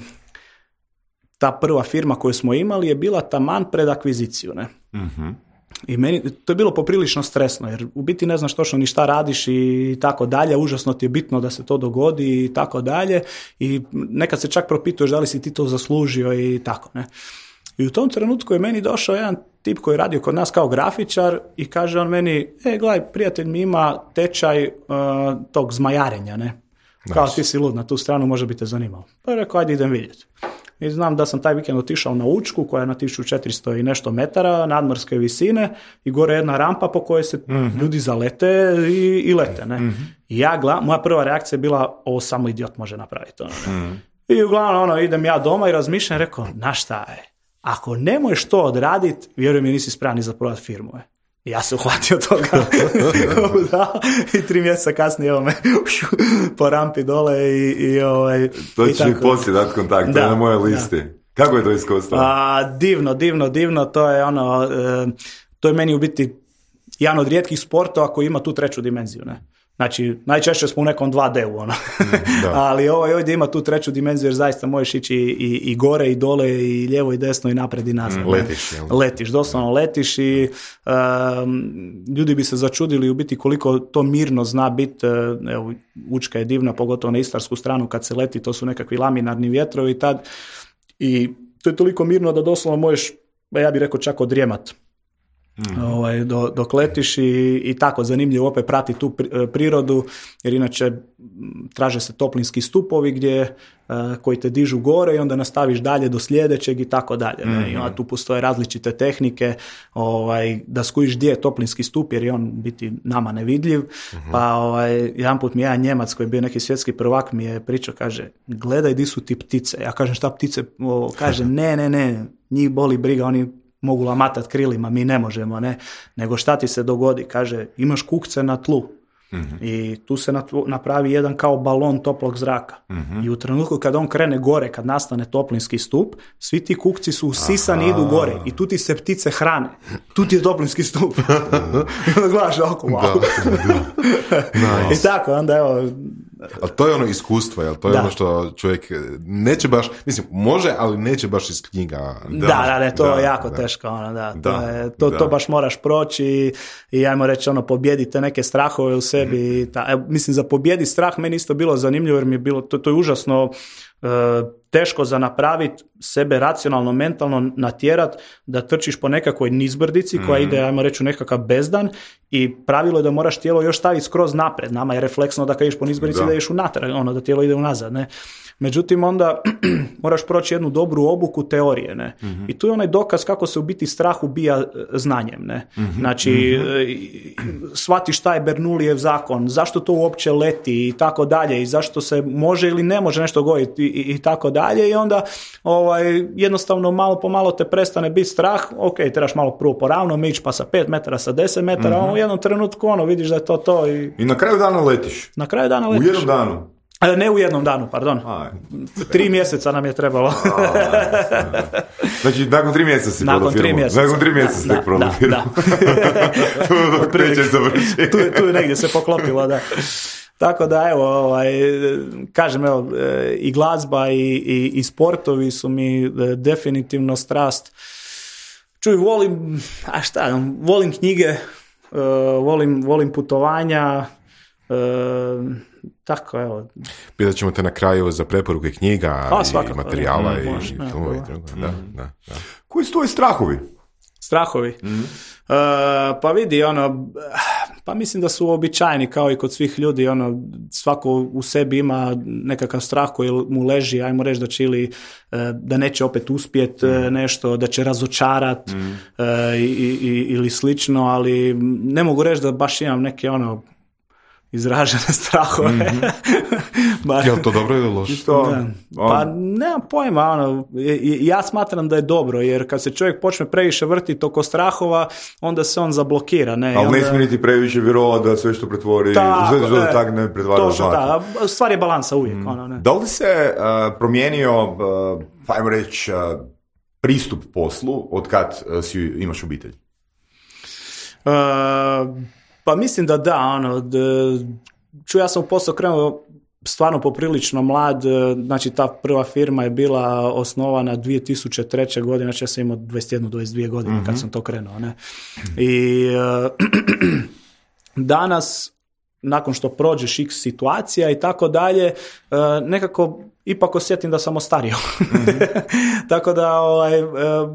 Ta prva firma koju smo imali je bila taman pred akviziciju, ne? Mm-hmm. I meni, to je bilo poprilično stresno, jer u biti ne znaš točno ni šta radiš i tako dalje, užasno ti je bitno da se to dogodi i tako dalje, i nekad se čak propituješ da li si ti to zaslužio i tako, ne? I u tom trenutku je meni došao jedan tip koji je radio kod nas kao grafičar i kaže on meni, e, gledaj, prijatelj mi ima tečaj uh, tog zmajarenja, ne? Nice. Kao ti si lud, na tu stranu može bi te zanimalo. Pa je rekao, ajde idem vidjeti. I znam da sam taj vikend otišao na Učku koja je na tisuću četiristo i nešto metara nadmorske visine i gore jedna rampa po kojoj se mm-hmm. ljudi zalete i, i lete. Ne? Mm-hmm. I ja, gla, moja prva reakcija je bila, ovo samo idiot može napraviti. Ono, ne? Mm-hmm. I uglavnom ono, idem ja doma i razmišljam, rekao, na šta je? Ako ne možeš to odraditi, vjerujem mi nisi spreman za prodati firmu. Je. Ja se uhvatio toga. Da, i tri mjeseca kasnije evo me po rampi dole i, i ovaj... To i ću mi poslije dati kontakt, da, to je na moje listi. Da. Kako je to iskustvo? A, divno, divno, divno, to je ono, e, to je meni u biti jedan od rijetkih sportova koji ima tu treću dimenziju, ne? Znači, najčešće smo u nekom dva D-u, ono. Ali ovo ovdje ima tu treću dimenziju jer zaista možeš ići i, i gore i dole i lijevo i desno i napred i nazad. Mm, letiš, jel? Letiš, doslovno letiš i um, ljudi bi se začudili u biti koliko to mirno zna biti. Evo, Učka je divna, pogotovo na istarsku stranu kad se leti, to su nekakvi laminarni vjetrovi tad i to je toliko mirno da doslovno možeš, ja bih rekao, čak odrijemat. Mm. Ovaj, do, dok letiš i, i tako zanimljivo opet prati tu prirodu jer inače traže se toplinski stupovi gdje uh, koji te dižu gore i onda nastaviš dalje do sljedećeg i tako dalje. Mm. I onda tu postoje različite tehnike ovaj, da skužiš gdje je toplinski stup jer je on biti nama nevidljiv. Mm-hmm. Pa ovaj, jedan put mi jedan Njemac koji je bio neki svjetski prvak mi je pričao, kaže, gledaj di su ti ptice. Ja kažem, šta ptice? O, kaže, ne, ne, ne, njih boli briga, oni mogu lamatat krilima, mi ne možemo, ne, nego šta ti se dogodi, kaže, imaš kukce na tlu mm-hmm. i tu se napravi jedan kao balon toplog zraka mm-hmm. i u trenutku kad on krene gore, kad nastane toplinski stup, svi ti kukci su usisani i idu gore i tu ti se ptice hrane, tu ti je toplinski stup i onda gledaš oko, wow. Da, da. Nice. I tako, onda evo. Ali to je ono iskustvo, jel? To je da. Ono što čovjek neće baš, mislim, može, ali neće baš iz knjiga. Da, da, da, ne, to da, je jako da. Teško, ono, da. da, to, je, to, da. To baš moraš proći i, i ajmo reći, ono, pobjedite neke strahove u sebi. Mm. Ta, mislim, za pobjedi strah meni isto bilo zanimljivo, jer mi je bilo, to, to je užasno uh, teško za napraviti, sebe racionalno, mentalno natjerat da trčiš po nekakvoj nizbrdici koja mm. ide, ajmo reći, u nekakav bezdan i pravilo je da moraš tijelo još staviti skroz napred. Nama je refleksno da kad ideš po nizbrdici da, da ideš unatrag, ono, da tijelo ide unazad, ne. Međutim, onda moraš proći jednu dobru obuku teorije, ne. Mm-hmm. I tu je onaj dokaz kako se u biti strah ubija znanjem, ne. Mm-hmm. Znači, mm-hmm. shvatiš šta je Bernoullijev zakon, zašto to uopće leti i tako dalje i zašto se može ili ne može nešto govoriti i, i, i tako dalje i onda ovaj, jednostavno malo po malo te prestane biti strah, ok, trebaš malo prvo poravno ići pa sa pet metara, sa deset metara, mm-hmm. a u jednom trenutku ono, vidiš da je to to. I, I na kraju dana letiš? Na kraju dana letiš. U jednom danu? Ne u jednom danu, pardon. Aj. Tri mjeseca nam je trebalo. Znači, nakon tri mjeseca si nakon prodao firmu. Nakon tri mjeseca si tek prodao firmu. Da, da. tu, je, tu je negdje se poklopilo, da. Tako da, evo, ovaj, kažem, evo, i glazba i, i, i sportovi su mi definitivno strast. Čuj, volim, a šta, volim knjige, uh, volim, volim putovanja, uh, tako, evo. Pitat ćemo te na kraju za preporuke knjiga A, i svakako, materijala ne, i može, ne, filmova i ne, drugo. Da, da, da. Koji su tvoji strahovi? Strahovi? Mm-hmm. Uh, pa vidi, ono, pa mislim da su uobičajeni kao i kod svih ljudi, ono, svako u sebi ima nekakav strah koji mu leži, ajmo reći da će ili uh, da neće opet uspjet mm. nešto, da će razočarat mm. uh, i, i, ili slično, ali ne mogu reći da baš imam neke ono izražene strahove. Mm-hmm. Ba, je li to dobro ili loše? Da. Pa nemam pojma, ono, ja smatram da je dobro, jer kad se čovjek počne previše vrtiti oko strahova, onda se on zablokira. Ne? Ali onda... ne smije niti previše vjerovati da sve što pretvori, Ta, sve što e, tak ne pretvara to, da, stvar je balansa uvijek. Mm. Ono, ne. Da li se uh, promijenio, uh, ajmo reći, uh, pristup poslu od kad uh, si imaš obitelj? Uh, Pa mislim da da, ono, d, ču ja sam u posao krenuo stvarno poprilično mlad, znači ta prva firma je bila osnovana dvije tisuće treće. godine, znači ja sam imao dvadeset jednu dvadeset dvije godine mm-hmm. kad sam to krenuo, ne. I uh, danas, nakon što prođeš x situacija i tako dalje, uh, nekako ipak osjetim da sam ostario. Mm-hmm. Tako da, ovaj, uh,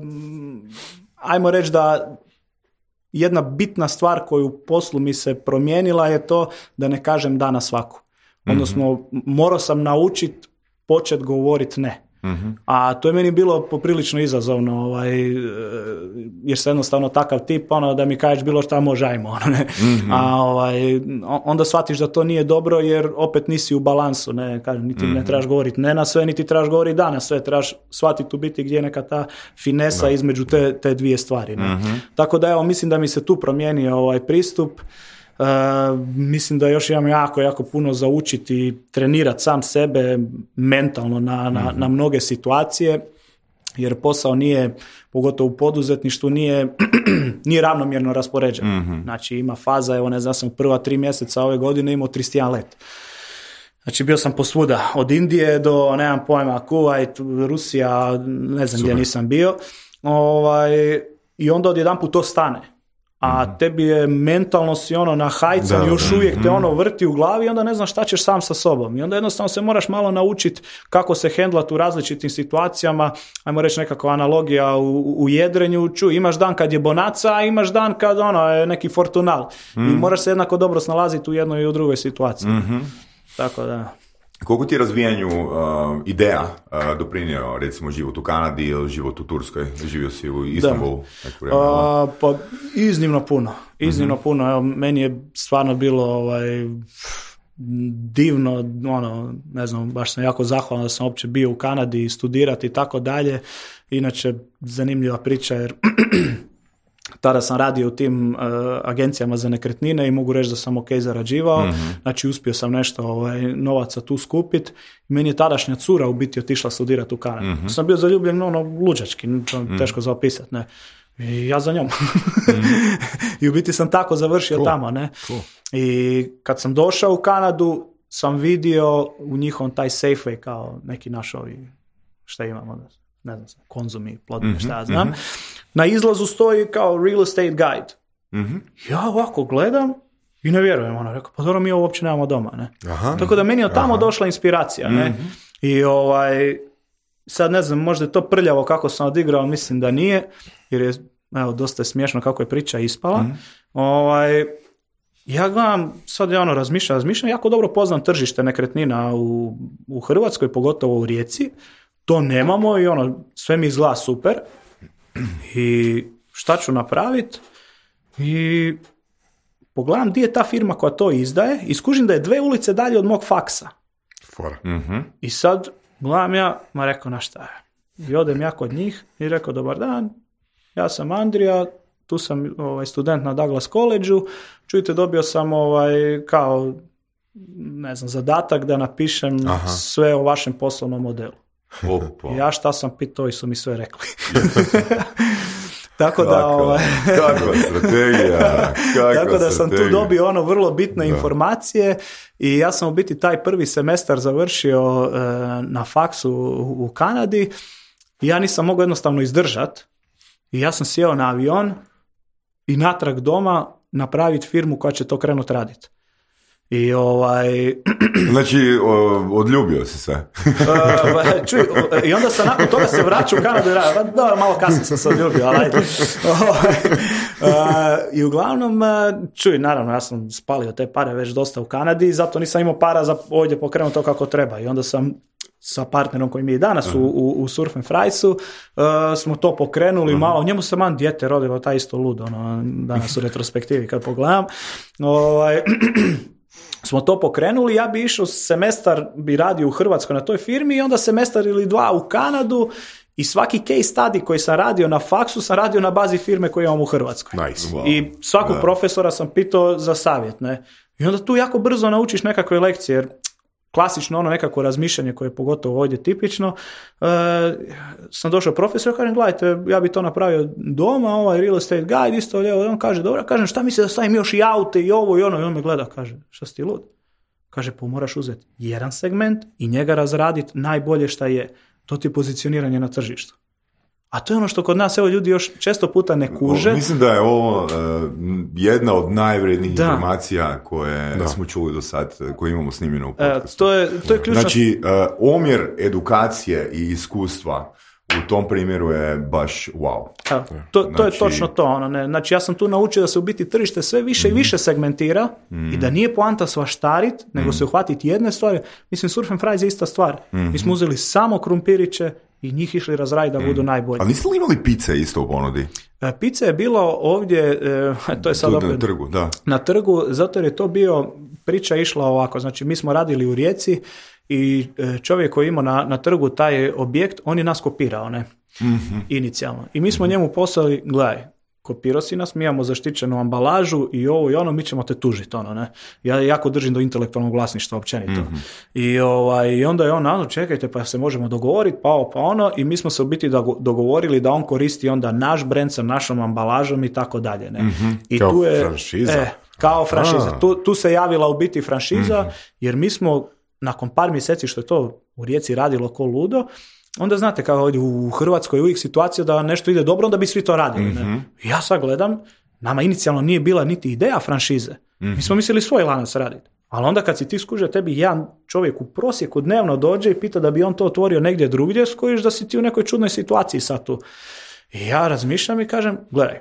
ajmo reći da jedna bitna stvar koju u poslu mi se promijenila je to da ne kažem da na svaku. Odnosno, mm-hmm. morao sam naučiti početi govoriti ne. Mm-hmm. A to je meni bilo poprilično izazovno, ovaj, jer sam jednostavno takav tip, ono, da mi kažeš bilo šta može, ajmo. Ono, ne? Mm-hmm. A ovaj, onda shvatiš da to nije dobro jer opet nisi u balansu. Ne, kažem, niti mm-hmm. ne trebaš govoriti ne na sve, niti trebaš govoriti da na sve. Trebaš shvatiti u biti gdje je neka ta finesa da. između te, te dvije stvari. Ne? Mm-hmm. Tako da, evo, mislim da mi se tu promijenio ovaj pristup. Uh, mislim da još imam jako, jako puno za učiti i trenirati sam sebe mentalno na, na, mm-hmm. na mnoge situacije, jer posao nije, pogotovo u poduzetništvu, nije, nije ravnomjerno raspoređen. Mm-hmm. Znači ima faza, evo ne znam, sam prva tri mjeseca ove godine imao trideset jedan let. Znači bio sam posvuda, od Indije do, nemam pojma, Kuvajt, Rusija, ne znam Super. Gdje nisam bio. Ovaj, I onda odjedanput to stane. A tebi je mentalno si ono na hajcan, još uvijek te ono vrti u glavi i onda ne znaš šta ćeš sam sa sobom. I onda jednostavno se moraš malo naučiti kako se hendlati u različitim situacijama. Ajmo reći nekakva analogija u, u jedrenju. Ču, imaš dan kad je bonaca, a imaš dan kad ono je neki fortunal. Mm. I moraš se jednako dobro snalaziti u jednoj i u drugoj situaciji. Mm-hmm. Tako da... Koliko ti je razvijanju uh, ideja uh, doprinio, recimo, život u Kanadi ili život u Turskoj? Živio si u Istanbulu? Uh, pa iznimno puno. Iznimno mm-hmm. puno. Evo, meni je stvarno bilo ovaj, divno, ono, ne znam, baš sam jako zahvalan da sam uopće bio u Kanadi i studirati i tako dalje. Inače, zanimljiva priča jer... Tada sam radio u tim uh, agencijama za nekretnine i mogu reći da sam ok zarađivao, mm-hmm. znači uspio sam nešto ovaj, novaca tu skupiti. Meni je tadašnja cura u biti otišla studirati u Kanadu. Mm-hmm. Sam bio zaljubljen ono luđački, to mm-hmm. teško za opisati, ne. I ja za njom. Mm-hmm. I u biti sam tako završio cool. tamo, ne. Cool. I kad sam došao u Kanadu, sam vidio u njihovom taj Safeway kao neki naš ovi, šta imamo, ne znam, Konzumi, Plodine, mm-hmm. šta ja znam. Mm-hmm. Na izlazu stoji kao real estate guide. Mm-hmm. Ja ovako gledam i ne vjerujem. Ono, rekao, pa dobro, mi ovo uopće nemamo doma. Ne? Aha, Tako da meni je od tamo aha. došla inspiracija. Ne? Mm-hmm. I ovaj, sad ne znam, možda je to prljavo kako sam odigrao, mislim da nije, jer je evo, dosta je smiješno kako je priča ispala. Mm-hmm. Ovaj, ja gledam, sad ja ono razmišljam, razmišljam, jako dobro poznam tržište nekretnina u, u Hrvatskoj, pogotovo u Rijeci. To nemamo i ono, sve mi izgleda super. I šta ću napraviti? I pogledam gdje je ta firma koja to izdaje i skužim da je dve ulice dalje od mog faksa. Mm-hmm. I sad gledam ja, ma rekao na šta je. I odem ja kod njih i rekao dobar dan, ja sam Andrija, tu sam ovaj, student na Douglas College-u, čujte, dobio sam ovaj, kao ne znam, zadatak da napišem Aha. sve o vašem poslovnom modelu. Opa. Ja šta sam pitao i su mi sve rekli. Tako da, Kako, ovaj, kakva strategija, kakva tako da sam tu strategija. dobio ono vrlo bitne da. informacije i ja sam u biti taj prvi semestar završio e, na faksu u, u Kanadi i ja nisam mogao jednostavno izdržati i ja sam sjeo na avion i natrag doma napraviti firmu koja će to krenuti raditi. I ovaj... Znači, o, odljubio si se. uh, čuj, i onda sam nakon toga se vraćao u Kanadu i radio. Da, malo kasnije sam se odljubio, ali ajde. uh, I uglavnom, čuj, naravno, ja sam spalio te pare već dosta u Kanadi, zato nisam imao para za ovdje pokrenuti to kako treba. I onda sam sa partnerom koji mi je danas u, u, u Surf and Friesu, uh, smo to pokrenuli uh-huh. malo, njemu se man dijete rodilo, taj isto lud, ono, danas u retrospektivi kad pogledam. Ovaj... smo to pokrenuli, ja bi išao semestar, bi radio u Hrvatskoj na toj firmi i onda semestar ili dva u Kanadu i svaki case study koji sam radio na faksu sam radio na bazi firme koju imam u Hrvatskoj. Nice. Wow. I svakog yeah. profesora sam pitao za savjet. Ne? I onda tu jako brzo naučiš nekakve lekcije, jer klasično ono nekako razmišljanje koje je pogotovo ovdje tipično, uh, sam došao profesor i kažem, gledajte, ja bi to napravio doma, ovaj real estate guide isto lijevo, on kaže, dobro, kažem, šta misli da stavim još i aute i ovo i ono, i on me gleda, kaže, šta si ti lud? Kaže, pa moraš uzeti jedan segment i njega razraditi najbolje šta je, to ti je pozicioniranje na tržištu. A to je ono što kod nas, evo, ljudi još često puta ne kuže. O, mislim da je ovo uh, jedna od najvrednijih da. informacija koje da. smo čuli do sad, koje imamo snimljeno u podcastu. Uh, to je, to je ključno. Znači, uh, omjer edukacije i iskustva u tom primjeru je baš wow. Evo, to, to znači... je točno to. Ono, ne. Znači, ja sam tu naučio da se u biti tržište sve više mm-hmm. i više segmentira mm-hmm. i da nije poanta svaštarit, nego mm-hmm. se uhvatiti jedne stvari. Mislim, Surf and Fries je ista stvar. Mm-hmm. Mi smo uzeli samo krumpiriće i njih išli razraditi da budu mm. najbolji. Ali niste li imali pice isto u ponudi? E, pice je bilo ovdje, e, to je sad opet... Na trgu, da. Na trgu, zato jer je to bio, priča išla ovako, znači mi smo radili u Rijeci i čovjek koji imao na, na trgu taj objekt, on je nas kopirao, ne? Mm-hmm. Inicijalno. I mi smo mm-hmm. njemu poslali, gledaj, kopirao si nas, mi imamo zaštićenu ambalažu i ovo i ono, mi ćemo te tužiti, ono, ne. Ja jako držim do intelektualnog vlasništva općenito. Mm-hmm. I, ovaj, i onda je on, ano, čekajte, pa se možemo dogovoriti, pa ovo, pa ono, i mi smo se u biti dogovorili da on koristi onda naš brand sa našom ambalažom i tako dalje, ne. Mm-hmm. I kao tu je, franšiza. E, kao franšiza. Tu, tu se javila u biti franšiza, mm-hmm. jer mi smo, nakon par mjeseci što je to u Rijeci radilo ko ludo, onda znate kao ovdje u Hrvatskoj je uvijek situacija da nešto ide dobro, onda bi svi to radili. Mm-hmm. Ne? Ja sad gledam, nama inicijalno nije bila niti ideja franšize. Mm-hmm. Mi smo mislili svoj lanac raditi. Ali onda kad si ti skuže, tebi jedan čovjek u prosjeku dnevno dođe i pita da bi on to otvorio negdje drugdje, skojiš da si ti u nekoj čudnoj situaciji sad tu. I ja razmišljam i kažem, gledaj,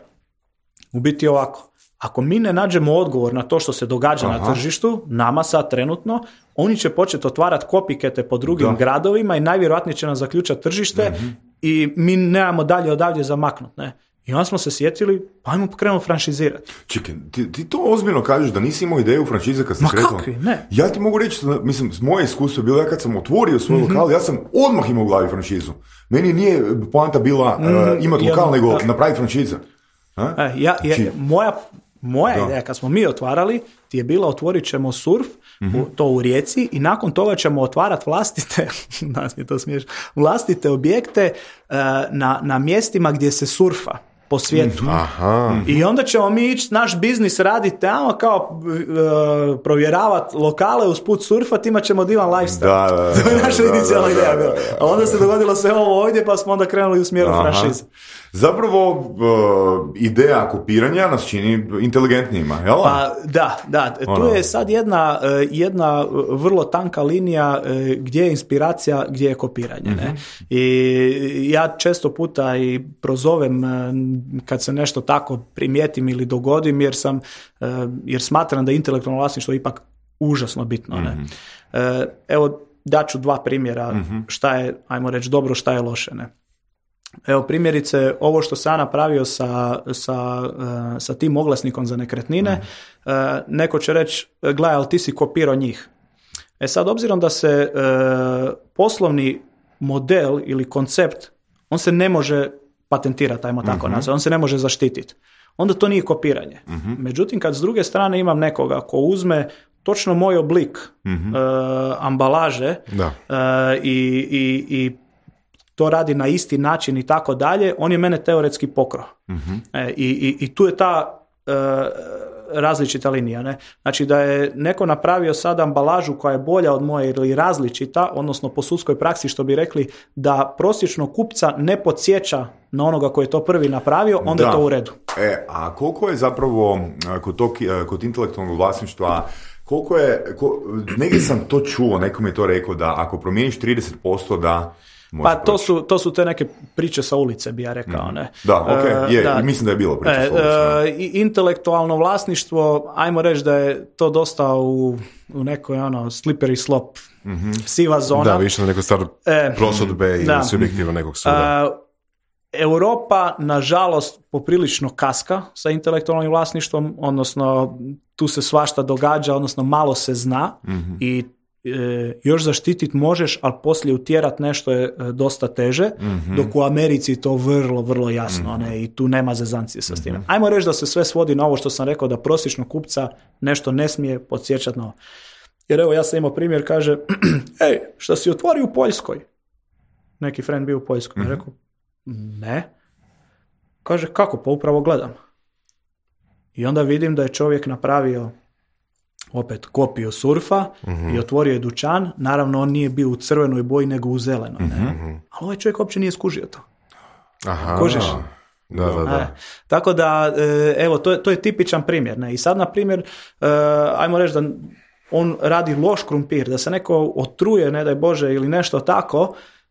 u biti ovako, ako mi ne nađemo odgovor na to što se događa Aha. na tržištu, nama sad trenutno, oni će početi otvarati kopikete po drugim da. gradovima i najvjerojatnije će nam zaključati tržište mm-hmm. i mi nemamo dalje odavdje za maknut, ne? I onda smo se sjetili, pa ajmo pokrenuti franšizirati. Čekaj, ti, ti to ozbiljno kažeš da nisi imao ideju franšize kad si Ma kretao? Ma kakvi, ne. Ja ti mogu reći, mislim, moje iskustvo je bilo, ja kad sam otvorio svoj mm-hmm. lokal, ja sam odmah imao u glavi franšizu. Meni nije poanta bila mm-hmm. uh, imati lokal, nego da. napraviti franšize. E, ja, je, moja moja ideja kad smo mi otvarali ti je bila otvorit ćemo surf, mm-hmm. u, to u Rijeci i nakon toga ćemo otvarati vlastite, nas mi to smiješ, vlastite objekte uh, na, na mjestima gdje se surfa po svijetu. Aha. I onda ćemo mi ići naš biznis raditi tamo kao uh, provjeravati lokale usput surfati, imat ćemo divan lifestyle. Da, da, da, to je naša da, inicijalna da, ideja da, bila. da, da, a onda se dogodilo sve ovo ovdje pa smo onda krenuli u smjeru franšize. Zapravo uh, ideja kopiranja nas čini inteligentnijima, jel? Pa da, da. Tu ono. je sad jedna, jedna vrlo tanka linija gdje je inspiracija, gdje je kopiranje. Mm-hmm. Ne? I ja često puta i prozovem kad se nešto tako primijetim ili dogodim jer sam, jer smatram da je intelektualno vlasništvo ipak užasno bitno. Mm-hmm. Ne? Evo, daću dva primjera mm-hmm. šta je, ajmo reći, dobro, šta je loše. Ne? Evo primjerice, ovo što sam ja napravio sa, sa, uh, sa tim oglasnikom za nekretnine, mm. uh, neko će reći, gledaj, ali ti si kopirao njih. E sad, obzirom da se uh, poslovni model ili koncept, on se ne može patentirati, ajmo tako mm-hmm. nazvati, on se ne može zaštititi. Onda to nije kopiranje. Mm-hmm. Međutim, kad s druge strane imam nekoga ko uzme točno moj oblik mm-hmm. uh, ambalaže uh, i, i, i to radi na isti način i tako dalje, on je mene teoretski pokrao. Uh-huh. E, i, i, I tu je ta e, različita linija. Ne? Znači da je neko napravio sad ambalažu koja je bolja od moje ili različita, odnosno po sudskoj praksi što bi rekli da prosječno kupca ne podsjeća na onoga koji je to prvi napravio, onda da. je to u redu. E, a koliko je zapravo kod, tog, kod intelektualnog vlasništva, koliko je, ko, negdje sam to čuo, neko mi je to rekao da ako promijeniš trideset posto da pa to su, to su te neke priče sa ulice, bi ja rekao. Ne? Da, ok, je, da, mislim da je bilo priče e, sa ulice. E, intelektualno vlasništvo, ajmo reći da je to dosta u, u nekoj ono, slippery slop, mm-hmm. siva zona. Da, više na neko stvar e, prosudbe i subjektivno nekog suda. E, Europa, nažalost, poprilično kaska sa intelektualnim vlasništvom, odnosno tu se svašta događa, odnosno malo se zna mm-hmm. i e, još zaštititi možeš, ali poslije utjerat nešto je e, dosta teže, mm-hmm. dok u Americi to vrlo, vrlo jasno, mm-hmm. ne, i tu nema zezancije sa time. Mm-hmm. Ajmo reći da se sve svodi na ovo što sam rekao, da prosječno kupca nešto ne smije podsjećati na ovo. Jer evo, ja sam imao primjer, kaže, ej, šta si otvorio u Poljskoj? Neki friend bio u Poljskoj, mm-hmm. rekao, ne. Kaže, kako? Pa upravo gledam. I onda vidim da je čovjek napravio opet kopiju surfa mm-hmm. i otvorio je dućan. Naravno, on nije bio u crvenoj boji, nego u zelenoj. Mm-hmm. Ne? Ali ovaj čovjek uopće nije skužio to. Aha. Kužiš? Da, da, da. E, tako da, evo, to je, to je tipičan primjer. Ne? I sad, na primjer, uh, ajmo reći da on radi loš krumpir, da se neko otruje, ne daj Bože, ili nešto tako,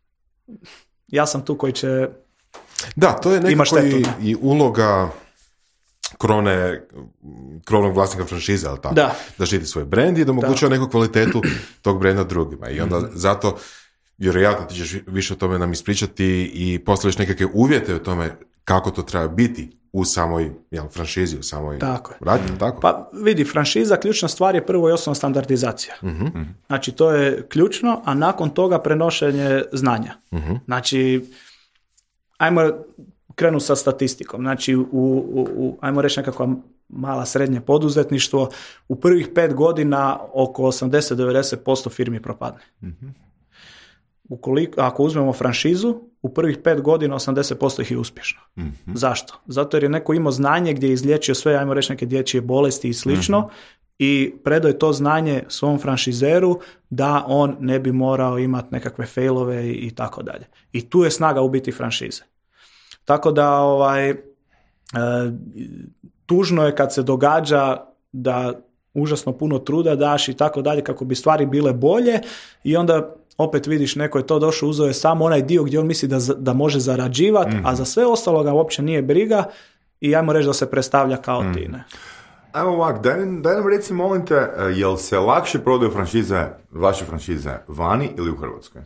ja sam tu koji će... Da, to je nekako i, i uloga krone, krovnog vlasnika franšize, ali tako? Da. Da štiti svoj brend i da omogućava neku kvalitetu tog brenda drugima. I onda mm-hmm. zato, vjerojatno ti ćeš više o tome nam ispričati i postaviš nekakve uvjete o tome kako to treba biti u samoj jel, franšizi, u samoj radnji. Tako? Pa vidi, franšiza, ključna stvar je prvo i osnovna standardizacija. Mm-hmm. Znači, to je ključno, a nakon toga prenošenje znanja. Mm-hmm. Znači, ajmo krenu sa statistikom. Znači, u, u, u, ajmo reći nekakva mala srednje poduzetništvo, u prvih pet godina oko osamdeset do devedeset posto firmi propadne. Mm-hmm. Ukoliko, ako uzmemo franšizu, u prvih pet godina osamdeset posto ih je uspješno. Mm-hmm. Zašto? Zato jer je neko imao znanje gdje je izliječio sve, ajmo reći, neke dječje bolesti i slično, mm-hmm. i predao je to znanje svom franšizeru da on ne bi morao imati nekakve failove i, i tako dalje. I tu je snaga u biti franšize. Tako da ovaj, e, tužno je kad se događa da užasno puno truda daš i tako dalje kako bi stvari bile bolje i onda opet vidiš neko je to došao, uzeo je samo onaj dio gdje on misli da, da može zarađivati, mm-hmm. a za sve ostalo ga uopće nije briga i ajmo reći da se predstavlja kao mm. ti. Ne? Ajmo ovak, daj, daj nam reci, molim te, jel se lakše prodaju franšize, vaše franšize vani ili u Hrvatskoj?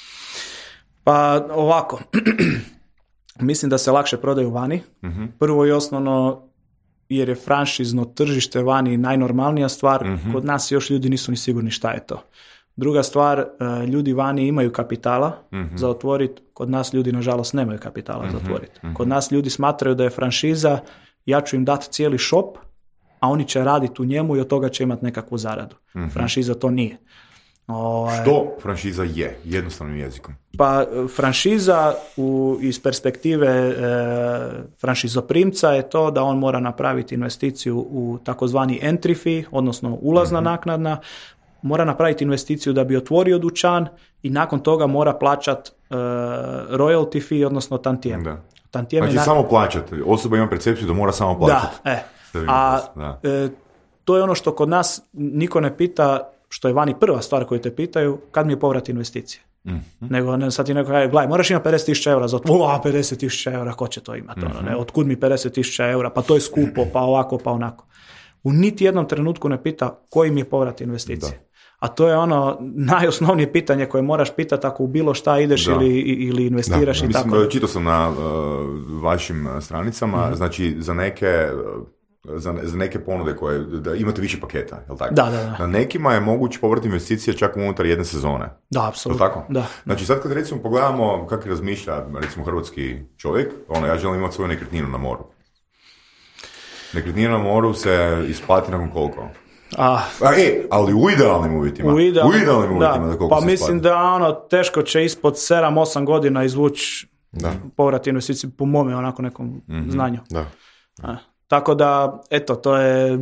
Pa ovako, mislim da se lakše prodaju vani. Mm-hmm. Prvo i osnovno jer je franšizno tržište vani najnormalnija stvar, mm-hmm. kod nas još ljudi nisu ni sigurni šta je to. Druga stvar, ljudi vani imaju kapitala mm-hmm. za otvoriti, kod nas ljudi nažalost nemaju kapitala mm-hmm. za otvoriti. Mm-hmm. Kod nas ljudi smatraju da je franšiza, ja ću im dati cijeli shop, a oni će raditi u njemu i od toga će imati nekakvu zaradu. Mm-hmm. Franšiza to nije. O, Što franšiza je, jednostavnim jezikom? Pa franšiza u, iz perspektive e, franšizoprimca je to da on mora napraviti investiciju u takozvani entry fee, odnosno ulazna mm-hmm. naknadna, mora napraviti investiciju da bi otvorio dućan i nakon toga mora plaćati uh, royalty fee, odnosno tantijeme. Da. Tantijeme znači na... samo plaćati. Osoba ima percepciju da mora samo plaćati. Da, e. A da. E, to je ono što kod nas niko ne pita, što je vani prva stvar koju te pitaju, kad mi je povrat investicije. Mm-hmm. Nego ne, sad ti neko kaže, gledaj, moraš imati pedeset tisuća eura za otvorio. O, pedeset tisuća eura, ko će to imati? Mm-hmm. Ono, ne? Otkud mi pedeset tisuća eura? Pa to je skupo, pa ovako, pa onako. U niti jednom trenutku ne pita koji mi je povrat investicije. Da. A to je ono najosnovnije pitanje koje moraš pitati ako u bilo šta ideš ili, ili investiraš da, i mislim, tako. Mislim, čitao sam na uh, vašim stranicama, mm-hmm. znači za neke, za, za neke ponude koje, da imate više paketa, je li tako? Da, da, da. Na nekima je moguć povrat investicije čak unutar jedne sezone. Da, apsolutno. Je li tako? Da. Znači sad kad recimo pogledamo kako razmišlja recimo hrvatski čovjek, ono, ja želim imati svoju nekretninu na moru. Nekretnina na moru se isplati nakon koliko? A, A, e, ali u idealnim uvjetima. U, ideal, u idealnim uvjetima. Da. Da koliko pa se mislim spada. da ono, teško će ispod sedam osam godina izvući povrat investicije po mome onako nekom mm-hmm. znanju. Da. A, tako da, eto, to je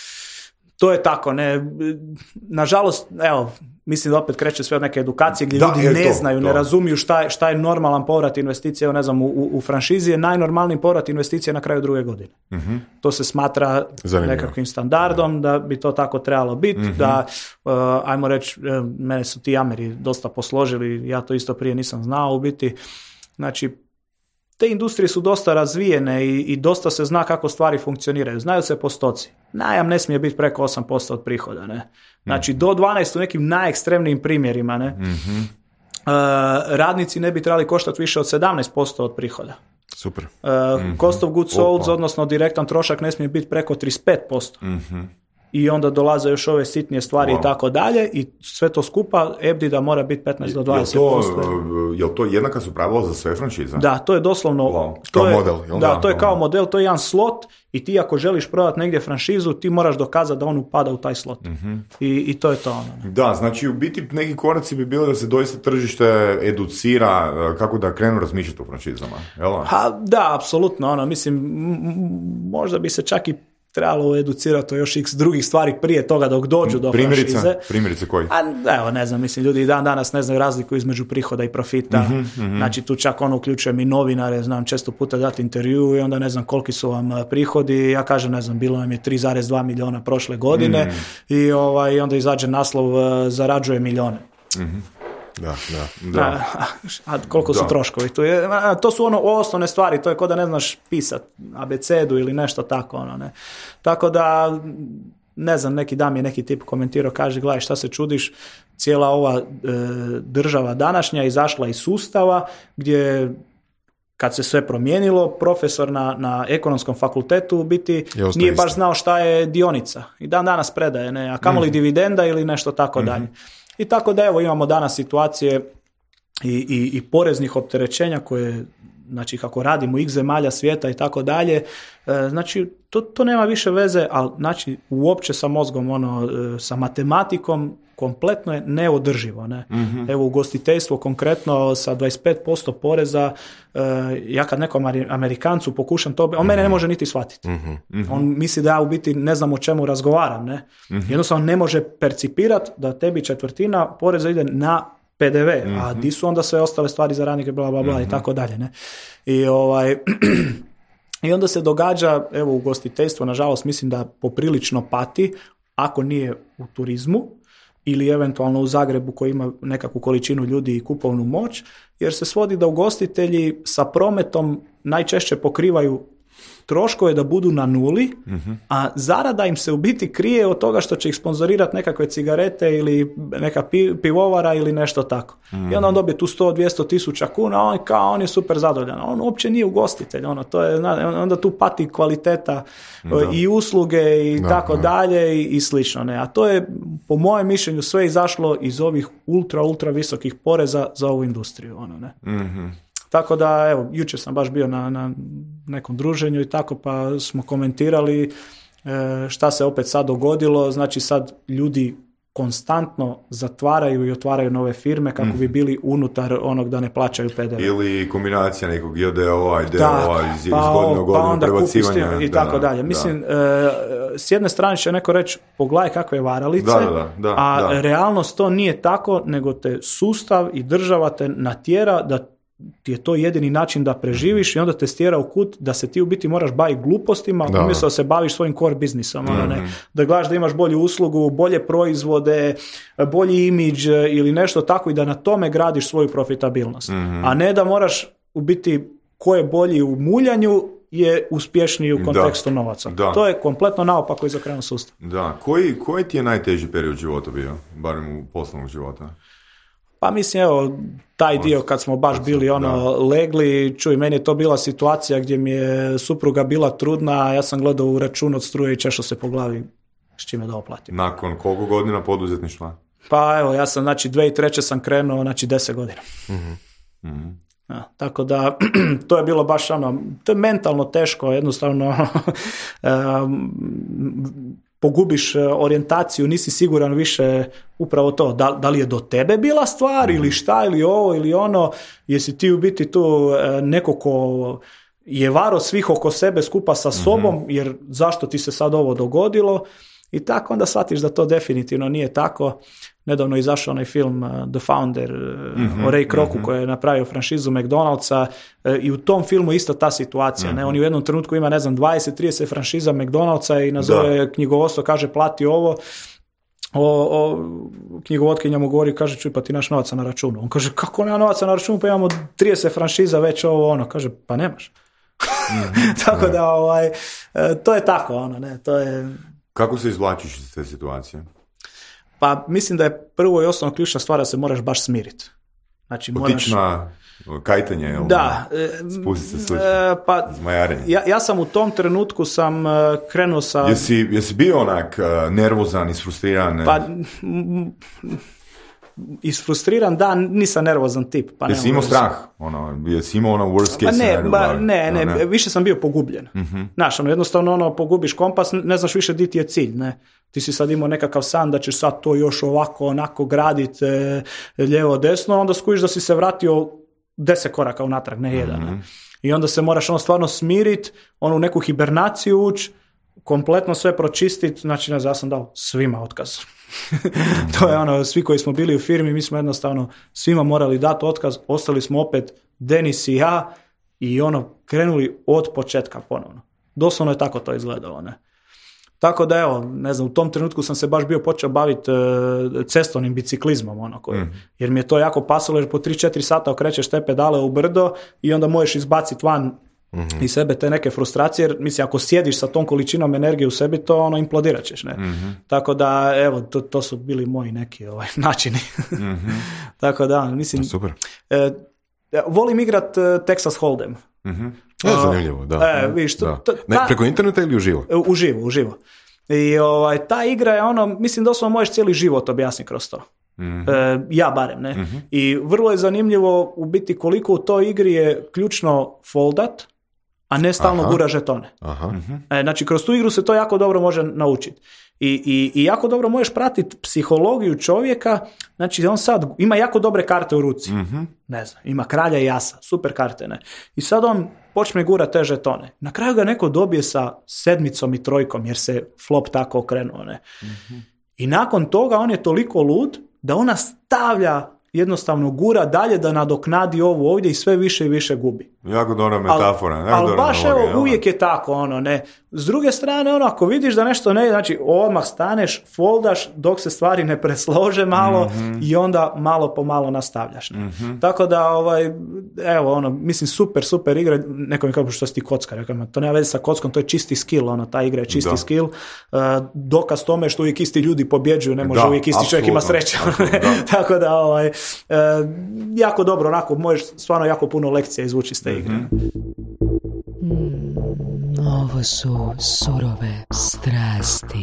to je tako, ne, nažalost, evo, mislim da opet kreće sve od neke edukacije gdje da, ljudi je ne to, znaju, to. ne razumiju šta je, šta je normalan povrat investicije. Evo, ne znam, u, u franšizi je najnormalniji povrat investicije na kraju druge godine. Mm-hmm. To se smatra Zanimljivo. nekakvim standardom, da bi to tako trebalo biti, mm-hmm. da, uh, ajmo reći, mene su ti Ameri dosta posložili, ja to isto prije nisam znao u biti. Znači, te industrije su dosta razvijene i, i dosta se zna kako stvari funkcioniraju. Znaju se postoci. Najam ne smije biti preko osam posto od prihoda. Ne? Znači, do dvanaest u nekim najekstremnijim primjerima. Ne? Mm-hmm. Uh, radnici ne bi trebali koštati više od sedamnaest posto od prihoda. Super. Uh, mm-hmm. Cost of goods sold, odnosno direktan trošak, ne smije biti preko trideset pet posto. Mm-hmm. I onda dolaze još ove sitnije stvari wow. i tako dalje i sve to skupa EBITDA mora biti petnaest do dvadeset posto. Je li to jednaka su pravila za sve franšize? Da, to je doslovno wow. to kao je, model. Jel? Da, Da, to je da, kao da. model, to je jedan slot i ti ako želiš prodati negdje franšizu, ti moraš dokazati da on upada u taj slot. Mm-hmm. I, I to je to ono. Da, znači u biti neki koraci bi bili da se doista tržište educira kako da krenu razmišljati o franšizama. Jel? Ha, da, apsolutno. Ono, mislim, m- možda bi se čak i trebalo educirati o još x drugih stvari prije toga dok dođu do primjerice, franšize. Primjerice koji? A, evo, ne znam, mislim, ljudi i dan danas ne znaju razliku između prihoda i profita. Mm-hmm, mm-hmm. Znači, tu čak ono uključujem i novinare, znam, često puta dati intervju i onda ne znam koliki su vam prihodi. Ja kažem, ne znam, bilo nam je tri zarez dva milijuna prošle godine mm. i ovaj, onda izađe naslov zarađuje milijone. Mm-hmm. Da, da. Da. A, a koliko su da. troškovi? To, je, a, to su ono osnovne stvari, to je kao da ne znaš pisat abecedu ili nešto tako. Ono, ne. Tako da, ne znam, neki dan mi je neki tip komentirao, kaže, gledaj šta se čudiš, cijela ova e, država današnja izašla iz sustava gdje kad se sve promijenilo, profesor na, na ekonomskom fakultetu u biti nije baš znao šta je dionica. I dan danas predaje, ne, a kamoli mm. dividenda ili nešto tako mm. dalje. I tako da evo imamo danas situacije i, i, i poreznih opterećenja koje, znači kako radimo u x zemalja svijeta i tako dalje, e, znači to, to nema više veze, ali znači uopće sa mozgom, ono, e, sa matematikom kompletno je neodrživo. Ne? Mm-hmm. Evo ugostiteljstvo konkretno sa dvadeset pet posto poreza, e, ja kad nekom Amerikancu pokušam to, on mm-hmm. mene ne može niti shvatiti. Mm-hmm. On misli da ja u biti ne znam o čemu razgovaram. Ne? Mm-hmm. Jednostavno ne može percipirati da tebi četvrtina poreza ide na P D V, mm-hmm. a di su onda sve ostale stvari za radnike, bla, bla, bla, mm-hmm. i tako dalje. Ne? I ovaj... I onda se događa, evo, ugostiteljstvo, nažalost, mislim da poprilično pati, ako nije u turizmu, ili eventualno u Zagrebu koji ima nekakvu količinu ljudi i kupovnu moć, jer se svodi da ugostitelji sa prometom najčešće pokrivaju troškove da budu na nuli, mm-hmm. a zarada im se u biti krije od toga što će ih sponzorirati nekakve cigarete ili neka pivovara ili nešto tako. Mm-hmm. I onda on dobije tu sto do dvjesto tisuća kuna, on kao on je super zadovoljan. On uopće nije ugostitelj, ono, to je, onda tu pati kvaliteta da. i usluge i da, tako da. dalje i, i slično. Ne? A to je, po mojem mišljenju, sve izašlo iz ovih ultra, ultra visokih poreza za ovu industriju. Ono, ne? Mm-hmm. Tako da, evo, jučer sam baš bio na, na nekom druženju i tako, pa smo komentirali e, šta se opet sad dogodilo. Znači sad ljudi konstantno zatvaraju i otvaraju nove firme kako mm. bi bili unutar onog da ne plaćaju P D V. Ili kombinacija nekog J D O-a i D O-a iz, iz pa, godine u godinu pa prebacivanja. I tako da, dalje. Mislim, da. E, s jedne strane će neko reći, pogledaj kakve varalice, da, da, da, a da. realnost to nije tako, nego te sustav i država te natjera da ti je to jedini način da preživiš i onda te stjera u kut da se ti u biti moraš baviti glupostima da. umjesto da se baviš svojim core biznisom. Mm-hmm. Ne? Da gledaš da imaš bolju uslugu, bolje proizvode, bolji imidž ili nešto tako i da na tome gradiš svoju profitabilnost. Mm-hmm. A ne da moraš u biti ko je bolji u muljanju je uspješniji u kontekstu da. novaca. Da. To je kompletno naopako izokrenuo sustav. Da. Koji, koji ti je najteži period života bio? Barem u poslovnog života? Pa mislim, evo, taj dio kad smo baš bili ono da. legli, čuj, meni je to bila situacija gdje mi je supruga bila trudna, a ja sam gledao u račun od struje i češao se po glavi s čime da oplatim. Nakon koliko godina poduzetništva? Pa evo, ja sam, znači, dvije tisuće treće sam krenuo, znači deset godina. Mm-hmm. Mm-hmm. Ja, tako da, to je bilo baš ono, to je mentalno teško, jednostavno, um, pogubiš orijentaciju, nisi siguran više upravo to, da, da li je do tebe bila stvar ili šta, ili ovo ili ono, jesi ti u biti tu neko ko je varo svih oko sebe skupa sa sobom, mm-hmm. jer zašto ti se sad ovo dogodilo, i tako onda shvatiš da to definitivno nije tako. Nedavno je izašao onaj film uh, The Founder mm-hmm, o Ray Krocu mm-hmm. koji je napravio franšizu McDonald'sa uh, i u tom filmu isto ta situacija. Mm-hmm. Ne? On u jednom trenutku ima, ne znam, dvadeset trideset franšiza McDonald'sa i nazove da. knjigovodstvo, kaže plati ovo. O, o, knjigovodkinja mu govori, kaže čuj pa ti naš novaca na računu. On kaže kako nema novaca na računu, pa imamo trideset franšiza već ovo ono. Kaže pa nemaš. Mm-hmm. Tako da ovaj, uh, to je tako ono, ne, to je... Kako se izvlačiš iz te situacije? Pa mislim da je prvo i osnovno ključna stvar da se moraš baš smiriti. Znači, Potična moraš... kajtanje, jel? Da. Spusti se slično. Pa, ja, ja sam u tom trenutku sam krenuo sa... Jesi, jesi bio onak nervozan, isfrustriran? Pa... M- isfrustriran, da, nisam nervozan tip. Pa jesi imao strah? Ono, jesi imao ono worst case scenario? Pa ne, ne, ne, ne, više sam bio pogubljen. Uh-huh. Znaš, ono, jednostavno ono, pogubiš kompas, ne znaš više di ti je cilj, ne. Ti si sad imao nekakav san da ćeš sad to još ovako, onako graditi e, lijevo, desno, onda skužiš da si se vratio deset koraka unatrag, ne jedan. Uh-huh. Ne. I onda se moraš ono stvarno smiriti, ono u neku hibernaciju ući, kompletno sve pročistiti, znači ne znam, ja sam dao svima otkaz. To je ono, svi koji smo bili u firmi, mi smo jednostavno svima morali dati otkaz, ostali smo opet Denis i ja i ono, krenuli od početka ponovno. Doslovno je tako to izgledalo, ne. Tako da evo, ne znam, u tom trenutku sam se baš bio počeo baviti uh, cestovnim biciklizmom, ono, koji, mm. jer mi je to jako pasalo, jer po tri četiri sata okrećeš te pedale u brdo i onda možeš izbaciti van mm-hmm. iz sebe te neke frustracije, jer mislim, ako sjediš sa tom količinom energije u sebi, to ono, implodirat ćeš, ne. Mm-hmm. Tako da, evo, to, to su bili moji neki ovaj, načini. Mm-hmm. Tako da, mislim... Super. E, volim igrat uh, Texas Hold'em. Mm-hmm. Je zanimljivo, da. E, viš, to, da. To, ne, ta, preko interneta ili uživo? Uživo, uživo. I ovaj, ta igra je ono, mislim da osnovno možeš cijeli život objasniti kroz to. Mm-hmm. E, ja barem, ne. Mm-hmm. I vrlo je zanimljivo u biti koliko u toj igri je ključno foldat, a ne stalno Aha. gura žetone. Aha. Mm-hmm. E, znači, kroz tu igru se to jako dobro može naučiti. I, i, i jako dobro možeš pratiti psihologiju čovjeka, znači on sad ima jako dobre karte u ruci, mm-hmm. ne znam, ima kralja i asa, super karte, ne. I sad on počne gura te žetone. Na kraju ga neko dobije sa sedmicom i trojkom, jer se flop tako okrenuo, ne. Mm-hmm. I nakon toga on je toliko lud da ona stavlja, jednostavno gura dalje da nadoknadi ovo ovdje i sve više i više gubi. Jako dobra metafora. Ali al baš evo, ovaj, uvijek je tako, ono, ne. S druge strane, ono, ako vidiš da nešto ne, znači odmah staneš, foldaš dok se stvari ne preslože malo mm-hmm. i onda malo po malo nastavljaš. Ne? Mm-hmm. Tako da, ovaj, evo, ono, mislim, super, super igra. Neko mi kao što si ti kockar, rekao, to nema veze sa kockom, to je čisti skill, ono, ta igra je čisti da. skill. Uh, dokaz tome što uvijek isti ljudi pobjeđuju, ne može da, uvijek isti čovjek ima sreće. Tako da, ovaj, uh, jako dobro, onako, možeš stvarno jako puno lekcija izvući iz te igre. Mm-hmm. Mm, ovo su surove strasti.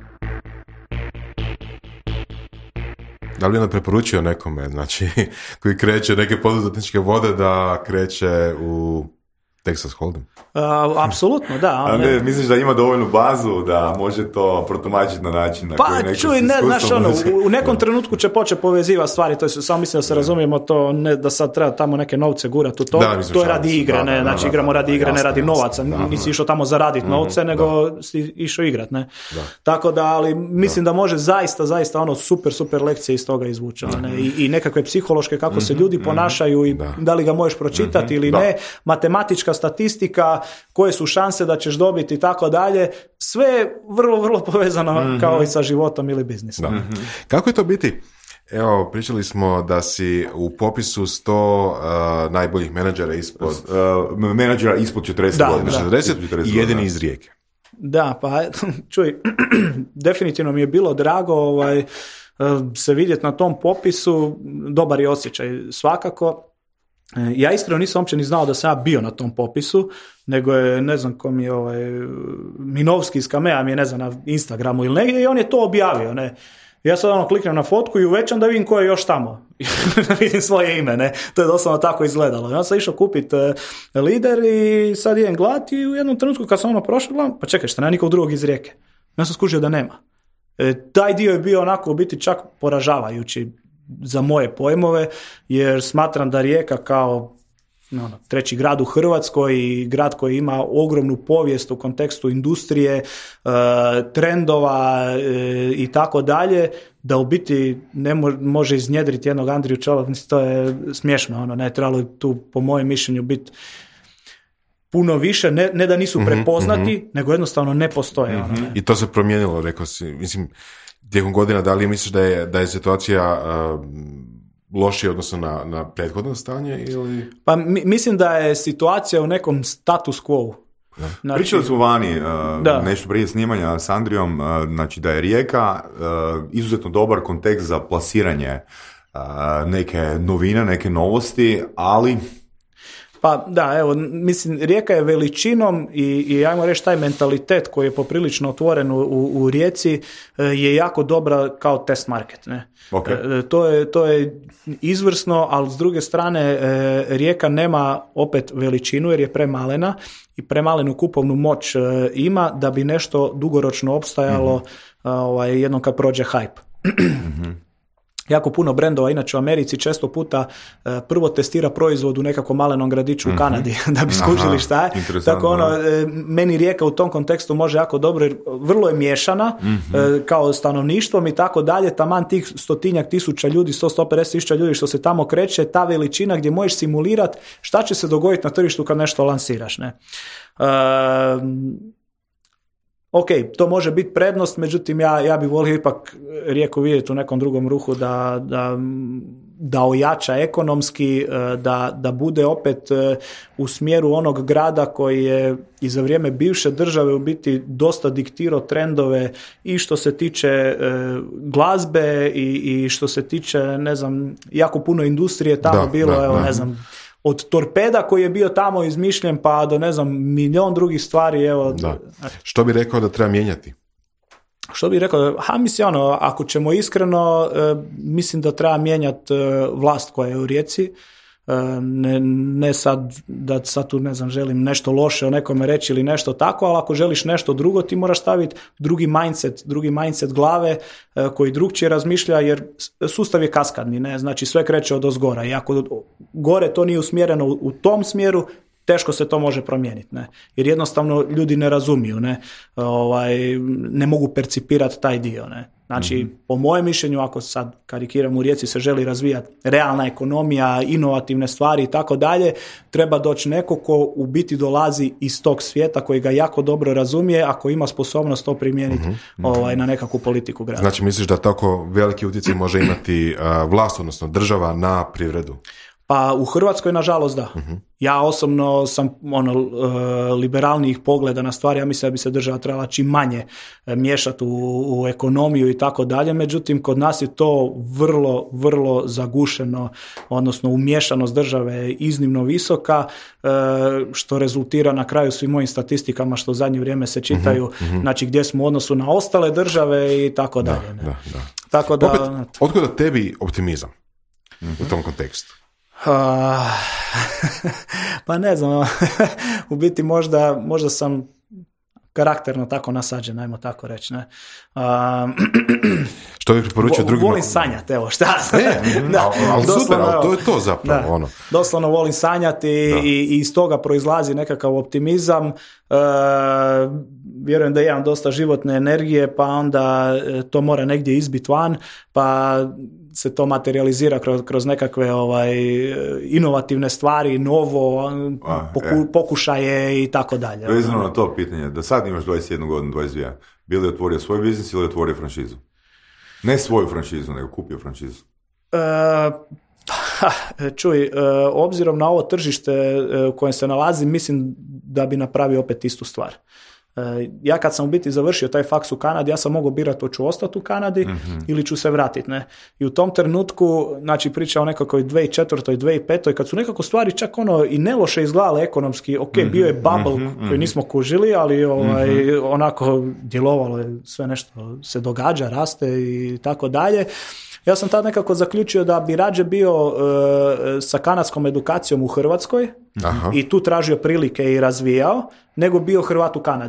Da li je onda preporučio nekome, znači, koji kreće neke poduzetničke vode da kreće u Texas Hold'em? Uh, apsolutno, da. A ne, misliš da ima dovoljnu bazu da može to protumačiti na način na pa, koji neko čuj, ne, znaš, ono, u, u nekom da. trenutku će početi povezivati stvari, to je samo mislim da se da. razumijemo to, ne da sad treba tamo neke novce gurati u to, da, to je radi igre, da, ne, da, znači da, igramo da, radi igre, jasno, ne radi jasno, novaca, da, nisi išao tamo zaraditi mm, novce, nego da. si išao igrat, ne. Da. Tako da, ali mislim da. da može zaista, zaista ono super, super lekcije iz toga izvući, mm-hmm. ne, i, i nekakve psihološke kako mm-hmm. se ljudi ponašaju i da, da li ga možeš pročitati mm-hmm. ili da. ne, matematička statistika, koje su šanse da ćeš dobiti i tako dalje, sve je vrlo, vrlo povezano mm-hmm. kao i sa životom ili biznisom. Mm-hmm. Kako je to biti? Evo, pričali smo da si u popisu sto uh, najboljih menadžera ispod... Uh, menadžera ispod četrdeset da, godina. Da. četrdeset i jedini iz Rijeke. Da, pa čuj, definitivno mi je bilo drago ovaj, se vidjeti na tom popisu, dobar je osjećaj svakako. Ja iskreno nisam uopće ni znao da sam ja bio na tom popisu, nego je, ne znam ko mi je, ovaj, Minovski iz Kamea mi je, ne znam, na Instagramu ili negdje i on je to objavio, ne. Ja sad ono kliknem na fotku i uvećam da vidim ko je još tamo. Da vidim svoje ime, ne. To je doslovno tako izgledalo. Ja sam išao kupiti uh, lider i sad idem gledati i u jednom trenutku kad sam ono prošao, gledam, pa čekaj, šta nema nikog drugog iz Rijeke. Ja sam skužio da nema. E, taj dio je bio onako u biti čak poražavajući za moje pojmove, jer smatram da Rijeka kao no, treći grad u Hrvatskoj i grad koji ima ogromnu povijest u kontekstu industrije, e, trendova e, i tako dalje, da u biti ne mo- može iznjedriti jednog Andriju Čolak, to je smiješno, ono, ne trebalo tu po mojem mišljenju biti puno više, ne, ne da nisu prepoznati, mm-hmm. nego jednostavno ne postoje. Mm-hmm. Ono, ne. I to se promijenilo, rekao si, mislim, tijekom godina, da li misliš da je, da je situacija uh, lošija odnosno na, na prethodno stanje? Ili? Pa mi, mislim da je situacija u nekom status quo. Znači, pričali smo vani uh, nešto prije snimanja s Andrijom, uh, znači da je Rijeka uh, izuzetno dobar kontekst za plasiranje uh, neke novine, neke novosti, ali... Pa da, evo, mislim, Rijeka je veličinom i, i ajmo reći taj mentalitet koji je poprilično otvoren u, u Rijeci je jako dobra kao test market. Ne? Okay. E, to, je, to je izvrsno, ali s druge strane e, Rijeka nema opet veličinu jer je premalena i premalenu kupovnu moć e, ima da bi nešto dugoročno opstajalo mm-hmm. ovaj, jednom kad prođe hype. mm-hmm. Jako puno brendova, inače u Americi često puta uh, prvo testira proizvod u nekakvom malenom gradiću mm-hmm. u Kanadi, da bi skužili šta je. Tako ono, uh, meni Rijeka u tom kontekstu može jako dobro, jer vrlo je miješana mm-hmm. uh, kao stanovništvom i tako dalje, taman tih stotinjak tisuća ljudi, sto do sto pedeset tisuća ljudi što se tamo kreće, ta veličina gdje možeš simulirati šta će se dogoditi na tržištu kad nešto lansiraš. Ne? Uh, Ok, to može biti prednost, međutim ja, ja bih volio ipak Rijeku vidjeti u nekom drugom ruhu da, da, da ojača ekonomski, da, da bude opet u smjeru onog grada koji je i za vrijeme bivše države u biti dosta diktirao trendove i što se tiče glazbe i, i što se tiče, ne znam, jako puno industrije tamo da, bilo, da, evo, da. ne znam, od torpeda koji je bio tamo izmišljen pa do, ne znam, milion drugih stvari. Evo. Da. Što bi rekao da treba mijenjati? Što bi rekao? Ha, mislim, ono, ako ćemo iskreno, e, mislim da treba mijenjati e, vlast koja je u Rijeci. E, ne, ne sad, da sad tu, ne znam, želim nešto loše o nekome reći ili nešto tako, ali ako želiš nešto drugo, ti moraš staviti drugi mindset, drugi mindset glave e, koji drugčije razmišlja, jer sustav je kaskadni, ne? Znači sve kreće od ozgora i ako gore to nije usmjereno u, u tom smjeru, teško se to može promijeniti, ne? Jer jednostavno ljudi ne razumiju, ne, ovaj, ne mogu percipirati taj dio, ne. Znači, mm-hmm. po mojem mišljenju, ako sad karikiram, u Rijeci se želi razvijati realna ekonomija, inovativne stvari i tako dalje, treba doći neko ko u biti dolazi iz tog svijeta, koji ga jako dobro razumije, ako ima sposobnost to primijeniti mm-hmm. ovaj, na nekakvu politiku grada. Znači, misliš da tako veliki utjecaj može imati uh, vlast, odnosno država na privredu? Pa u Hrvatskoj nažalost da. Uh-huh. Ja osobno sam ono uh, liberalnijih pogleda na stvari, ja mislim da bi se država trebala čim manje uh, miješati u, u ekonomiju i tako dalje, međutim kod nas je to vrlo, vrlo zagušeno, odnosno umiješanost države je iznimno visoka, uh, što rezultira na kraju svim mojim statistikama što u zadnje vrijeme se čitaju, uh-huh. znači gdje smo u odnosu na ostale države i tako da, dalje. Ne? Da, da. Tako da, opet, otkuda tebi optimizam uh-huh. u tom kontekstu? Uh, pa ne znam, u biti možda, možda sam karakterno tako nasađen, ajmo tako reći. Ne? Uh, Što bih preporučio vo, drugima? Volim sanjati, evo šta. Ne, da, ali super, ali to je to zapravo. Da, ono. Doslovno volim sanjati i, i iz toga proizlazi nekakav optimizam. Uh, vjerujem da imam dosta životne energije, pa onda to mora negdje izbiti van, pa se to materializira kroz, kroz nekakve ovaj, inovativne stvari, novo, A, poku, e. pokušaje i tako dalje. Vezano na to pitanje, da sad imaš dvadeset jednu godinu, dvadeset dvije, bi li otvorio svoj biznis ili otvorio franšizu? Ne svoju franšizu, nego kupio franšizu. E, pa, čuj, e, obzirom na ovo tržište u kojem se nalazim, mislim da bi napravio opet istu stvar. Ja kad sam u biti završio taj faks u Kanadi, ja sam mogao birati hoću ostati u Kanadi mm-hmm. ili ću se vratiti. Ne? I u tom trenutku, znači priča o nekakvoj dvije tisuće četvrtoj, dvije tisuće petoj, kad su nekako stvari čak ono i ne loše izgledale ekonomski, ok, mm-hmm. bio je bubble mm-hmm. koji nismo kužili, ali ovaj, mm-hmm. onako djelovalo je, sve nešto se događa, raste i tako dalje. Ja sam tad nekako zaključio da bi rađe bio uh, sa kanadskom edukacijom u Hrvatskoj Aha. i tu tražio prilike i razvijao, nego bio Hrvat u Kanadi.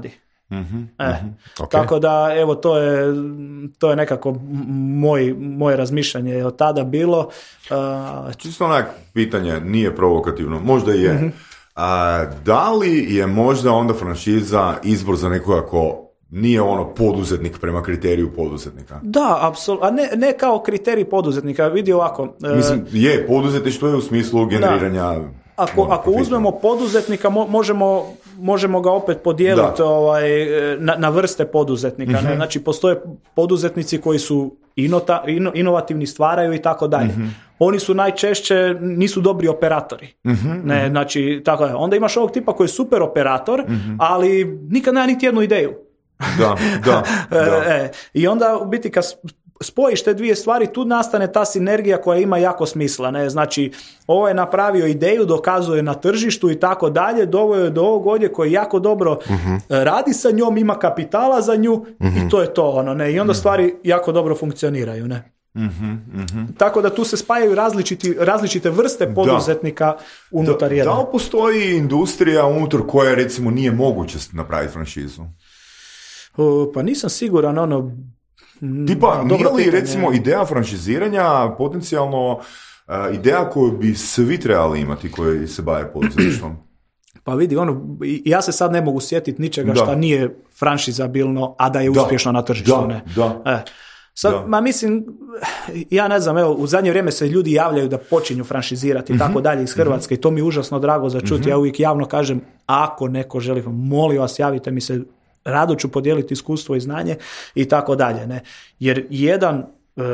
Mm-hmm. E, mm-hmm. Okay. Tako da, evo, to je, to je nekako moj, moje razmišljanje od tada bilo. Uh, Čisto onak pitanje, nije provokativno, možda je. Mm-hmm. A, da li je možda onda franšiza izbor za nekoga ko nije ono poduzetnik prema kriteriju poduzetnika? Da, apsolutno. A ne, ne kao kriterij poduzetnika. Vidi ovako. Mislim, je, poduzetništvo je u smislu generiranja... Da. Ako, ako uzmemo poduzetnika, mo, možemo, možemo ga opet podijeliti ovaj, na, na vrste poduzetnika. Mm-hmm. Ne? Znači, postoje poduzetnici koji su inota, ino, inovativni, stvaraju i tako dalje. Mm-hmm. Oni su najčešće, nisu dobri operatori. Mm-hmm. Ne, znači, tako je. Onda imaš ovog tipa koji je super operator, mm-hmm. ali nikad nema niti jednu ideju. Da, da, da. e, I onda, u biti, kad spojiš te dvije stvari, tu nastane ta sinergija koja ima jako smisla. Ne? Znači, ovo je napravio ideju, dokazuje na tržištu i tako dalje, doveo je do ovog ovdje koji jako dobro uh-huh. radi sa njom, ima kapitala za nju uh-huh. i to je to. Ono, ne? I onda stvari jako dobro funkcioniraju. Ne? Uh-huh, uh-huh. Tako da tu se spajaju različiti, različite vrste poduzetnika da. unutar jednog. Da li postoji industrija unutar koja recimo nije moguće napraviti franšizu? Uh, pa nisam siguran, ono... Tipa, nije li pitanje. Recimo ideja franšiziranja potencijalno uh, ideja koju bi svi trebali imati koji se bave poduzetništvom? Pa vidi, ono, ja se sad ne mogu sjetiti ničega da. Šta nije franšizabilno, a da je da. Uspješno na tržištu. Da, ne. da. E. Sad, da. Ma mislim, ja ne znam, evo, u zadnje vrijeme se ljudi javljaju da počinju franšizirati i mm-hmm. tako dalje iz Hrvatske i to mi je užasno drago za čuti. Mm-hmm. Ja uvijek javno kažem, ako neko želi, molim vas, javite mi se, rado ću podijeliti iskustvo i znanje i tako dalje. Ne? Jer jedan e,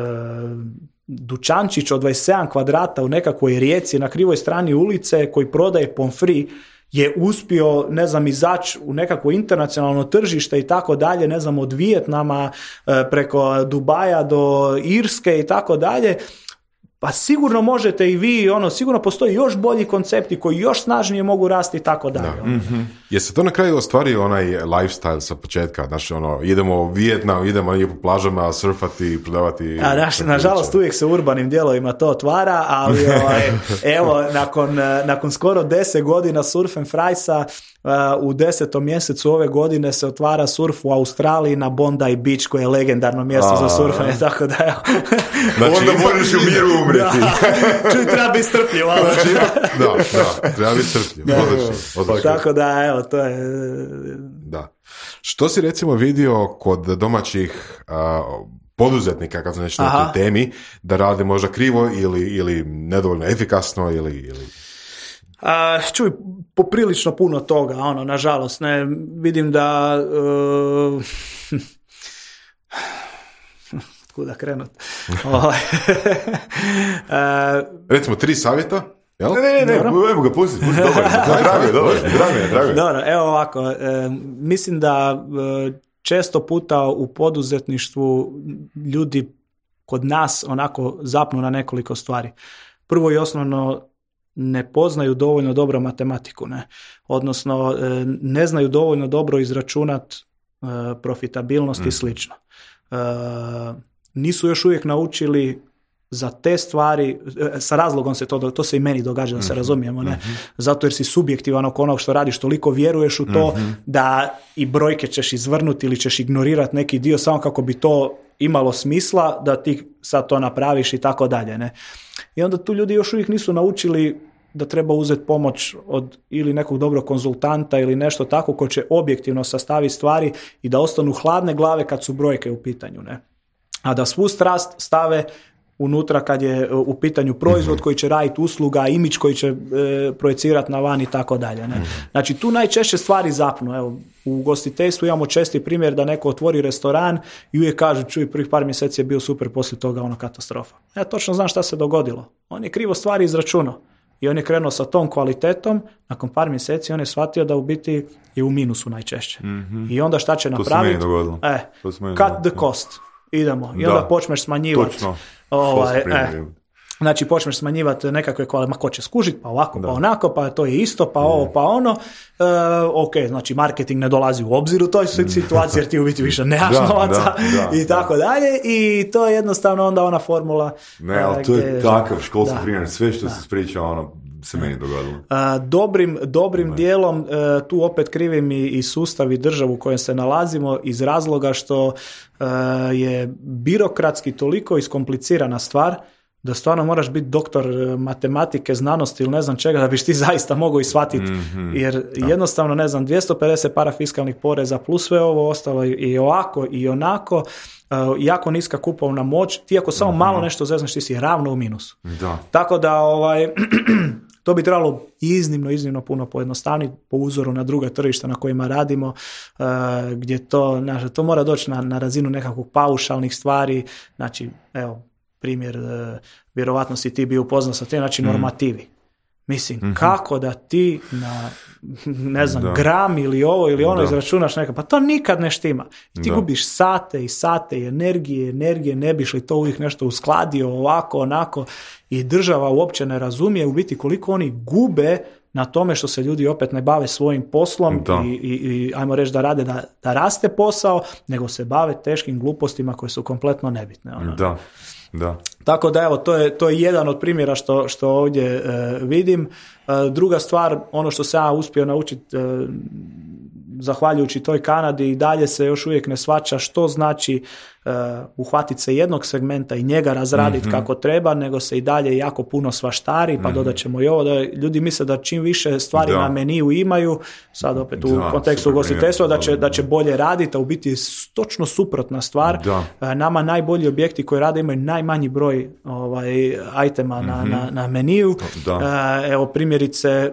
dućančić od dvadeset sedam kvadrata u nekakvoj Rijeci na krivoj strani ulice koji prodaje pomfri je uspio, ne znam, izaći u nekakvo internacionalno tržište i tako dalje, ne znam, od Vijetnama e, preko Dubaja do Irske i tako dalje. Pa sigurno možete i vi, ono, sigurno postoji još bolji koncepti koji još snažnije mogu rasti i tako dalje. Mm-hmm. Jeste to na kraju ostvario onaj lifestyle sa početka? Znači, ono, idemo u Vijetnam, idemo po plažama surfati, prodavati... A, naš, nažalost, uvijek se u urbanim dijelovima to otvara, ali ovaj, evo, nakon, nakon skoro deset godina Surf and Friesa, Uh, u desetom mjesecu ove godine se otvara surf u Australiji na Bondi Beach, koje je legendarno mjesto za surfanje, tako da evo. Znači, onda možeš u miru umreti. Čuj, treba biti strpljiv. Znači, da, da, treba biti strpljiv. Odlično, odlično. Tako da, evo, to je... Da. Što si recimo vidio kod domaćih uh, poduzetnika, kad sam nešto na toj temi, da rade možda krivo ili, ili nedovoljno efikasno ili... ili... Uh, čuj, poprilično puno toga, ono, nažalost, ne, vidim da uh, kuda krenut. uh, Recimo, tri savjeta? Jel? Ne, ne, ne, evo ga, pusti, pusti, dobro, drago je, dobro je, drago je, drago je. Dobro, evo ovako, uh, mislim da uh, često puta u poduzetništvu ljudi kod nas onako zapnu na nekoliko stvari. Prvo i osnovno, ne poznaju dovoljno dobro matematiku, ne? Odnosno ne znaju dovoljno dobro izračunat profitabilnost mm. i slično. Nisu još uvijek naučili za te stvari, sa razlogom se to, to se i meni događa, da se mm-hmm. razumijemo, ne? Mm-hmm. Zato jer si subjektivan oko onog što radiš, toliko vjeruješ u to mm-hmm. da i brojke ćeš izvrnuti ili ćeš ignorirati neki dio samo kako bi to imalo smisla da ti sad to napraviš i tako dalje, ne? I onda tu ljudi još uvijek nisu naučili da treba uzeti pomoć od ili nekog dobrog konzultanta ili nešto tako ko će objektivno sastaviti stvari i da ostanu hladne glave kad su brojke u pitanju, ne? A da svu strast stave unutra kad je u pitanju proizvod koji će raditi usluga, imidž koji će e, projecirati na van i tako dalje. Ne? Znači tu najčešće stvari zapnu. Evo, u ugostiteljstvu imamo česti primjer da neko otvori restoran i uvijek kaže, čuj, prvih par mjeseci je bio super, poslije toga ono katastrofa. Ja točno znam šta se dogodilo. On je krivo stvari izračunao i on je krenuo sa tom kvalitetom, nakon par mjeseci on je shvatio da u biti je u minusu najčešće. Mm-hmm. I onda šta će napraviti? E, cut the cost. Idemo. I onda da. počneš smanjivati. Ovaj, eh, znači počneš smanjivati nekakve kvalitete, ma ko će skužiti, pa ovako, da. pa onako, pa to je isto, pa ovo, pa ono. E, ok, znači marketing ne dolazi u obzir u toj situaciji jer ti u biti više nemaš da, novaca da, da, i tako da. dalje. I to je jednostavno onda ona formula. Ne, ali to je takav školski primjer, sve što da. se spriča, ono, se meni dogodilo. A, dobrim dobrim ne. dijelom a, tu opet krivim i, i sustav i državu u kojem se nalazimo iz razloga što a, je birokratski toliko iskomplicirana stvar da stvarno moraš biti doktor matematike, znanosti ili ne znam čega da biš ti zaista mogao i shvatiti. Mm-hmm. Jer da. jednostavno, ne znam, dvjesto pedeset parafiskalnih poreza plus sve ovo ostalo i ovako i onako, uh, jako niska kupovna moć, ti ako samo mm-hmm. malo nešto zeznaš, ti si ravno u minusu. Da. Tako da ovaj, to bi trebalo iznimno, iznimno puno pojednostavniti po uzoru na druga tržišta na kojima radimo, uh, gdje to, znači, to mora doći na, na razinu nekakvog paušalnih stvari, znači, evo, primjer, uh, vjerovatno si ti bio upoznat sa tim, znači mm. normativi. Mislim, mm-hmm. kako da ti na, ne znam, da. gram ili ovo ili ono da. izračunaš neka, pa to nikad ne štima. I ti da. gubiš sate i sate i energije, energije, ne biš li to uvijek nešto uskladio ovako, onako, i država uopće ne razumije u biti koliko oni gube na tome što se ljudi opet ne bave svojim poslom i, i, i ajmo reći da rade da, da raste posao, nego se bave teškim glupostima koje su kompletno nebitne. Ono. Da. Da. Tako da evo, to je, to je jedan od primjera što, što ovdje e, vidim. E, druga stvar, ono što sam ja uspio naučiti e, zahvaljujući toj Kanadi, i dalje se još uvijek ne shvaća što znači uh, uhvatiti se jednog segmenta i njega razraditi mm-hmm. kako treba, nego se i dalje jako puno svaštari, pa mm-hmm. dodat ćemo i ovo, da ljudi misle da čim više stvari da. na meniju imaju, sad opet u da, kontekstu ugostiteljstva, da će, da će bolje raditi, a u biti je točno suprotna stvar. Da. Uh, nama najbolji objekti koji rade imaju najmanji broj ovaj, itema mm-hmm. na, na, na meniju. Da. Uh, evo primjerice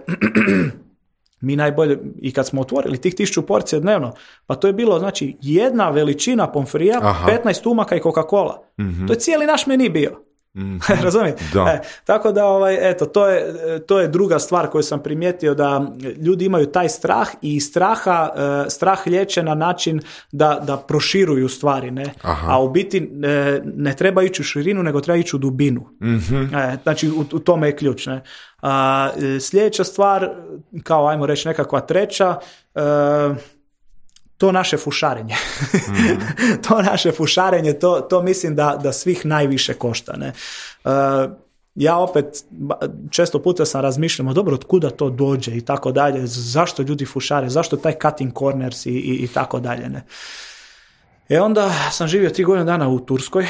mi najbolje, i kad smo otvorili tih tisuću porcija dnevno, pa to je bilo, znači, jedna veličina pomfrija, Aha. petnaest umaka i Coca-Cola. Mm-hmm. To je cijeli naš meni bio. Mm-hmm. Razumijete? E, tako da, ovaj, eto, to je, to je druga stvar koju sam primijetio, da ljudi imaju taj strah i straha, eh, strah liječe na način da, da proširuju stvari, ne? A u biti eh, ne treba ići u širinu, nego treba ići u dubinu. Mm-hmm. E, znači, u, u tome je ključ, ne? A, sljedeća stvar, kao ajmo reći nekakva treća, e, to naše fušarenje. Mm. to naše fušarenje, to, to mislim da, da svih najviše košta. Ne? E, ja opet često puta sam razmišljamo, dobro, od kuda to dođe i tako dalje, zašto ljudi fušare, zašto taj cutting corners i, i, i tako dalje. Ne? E onda sam živio tri godine dana u Turskoj.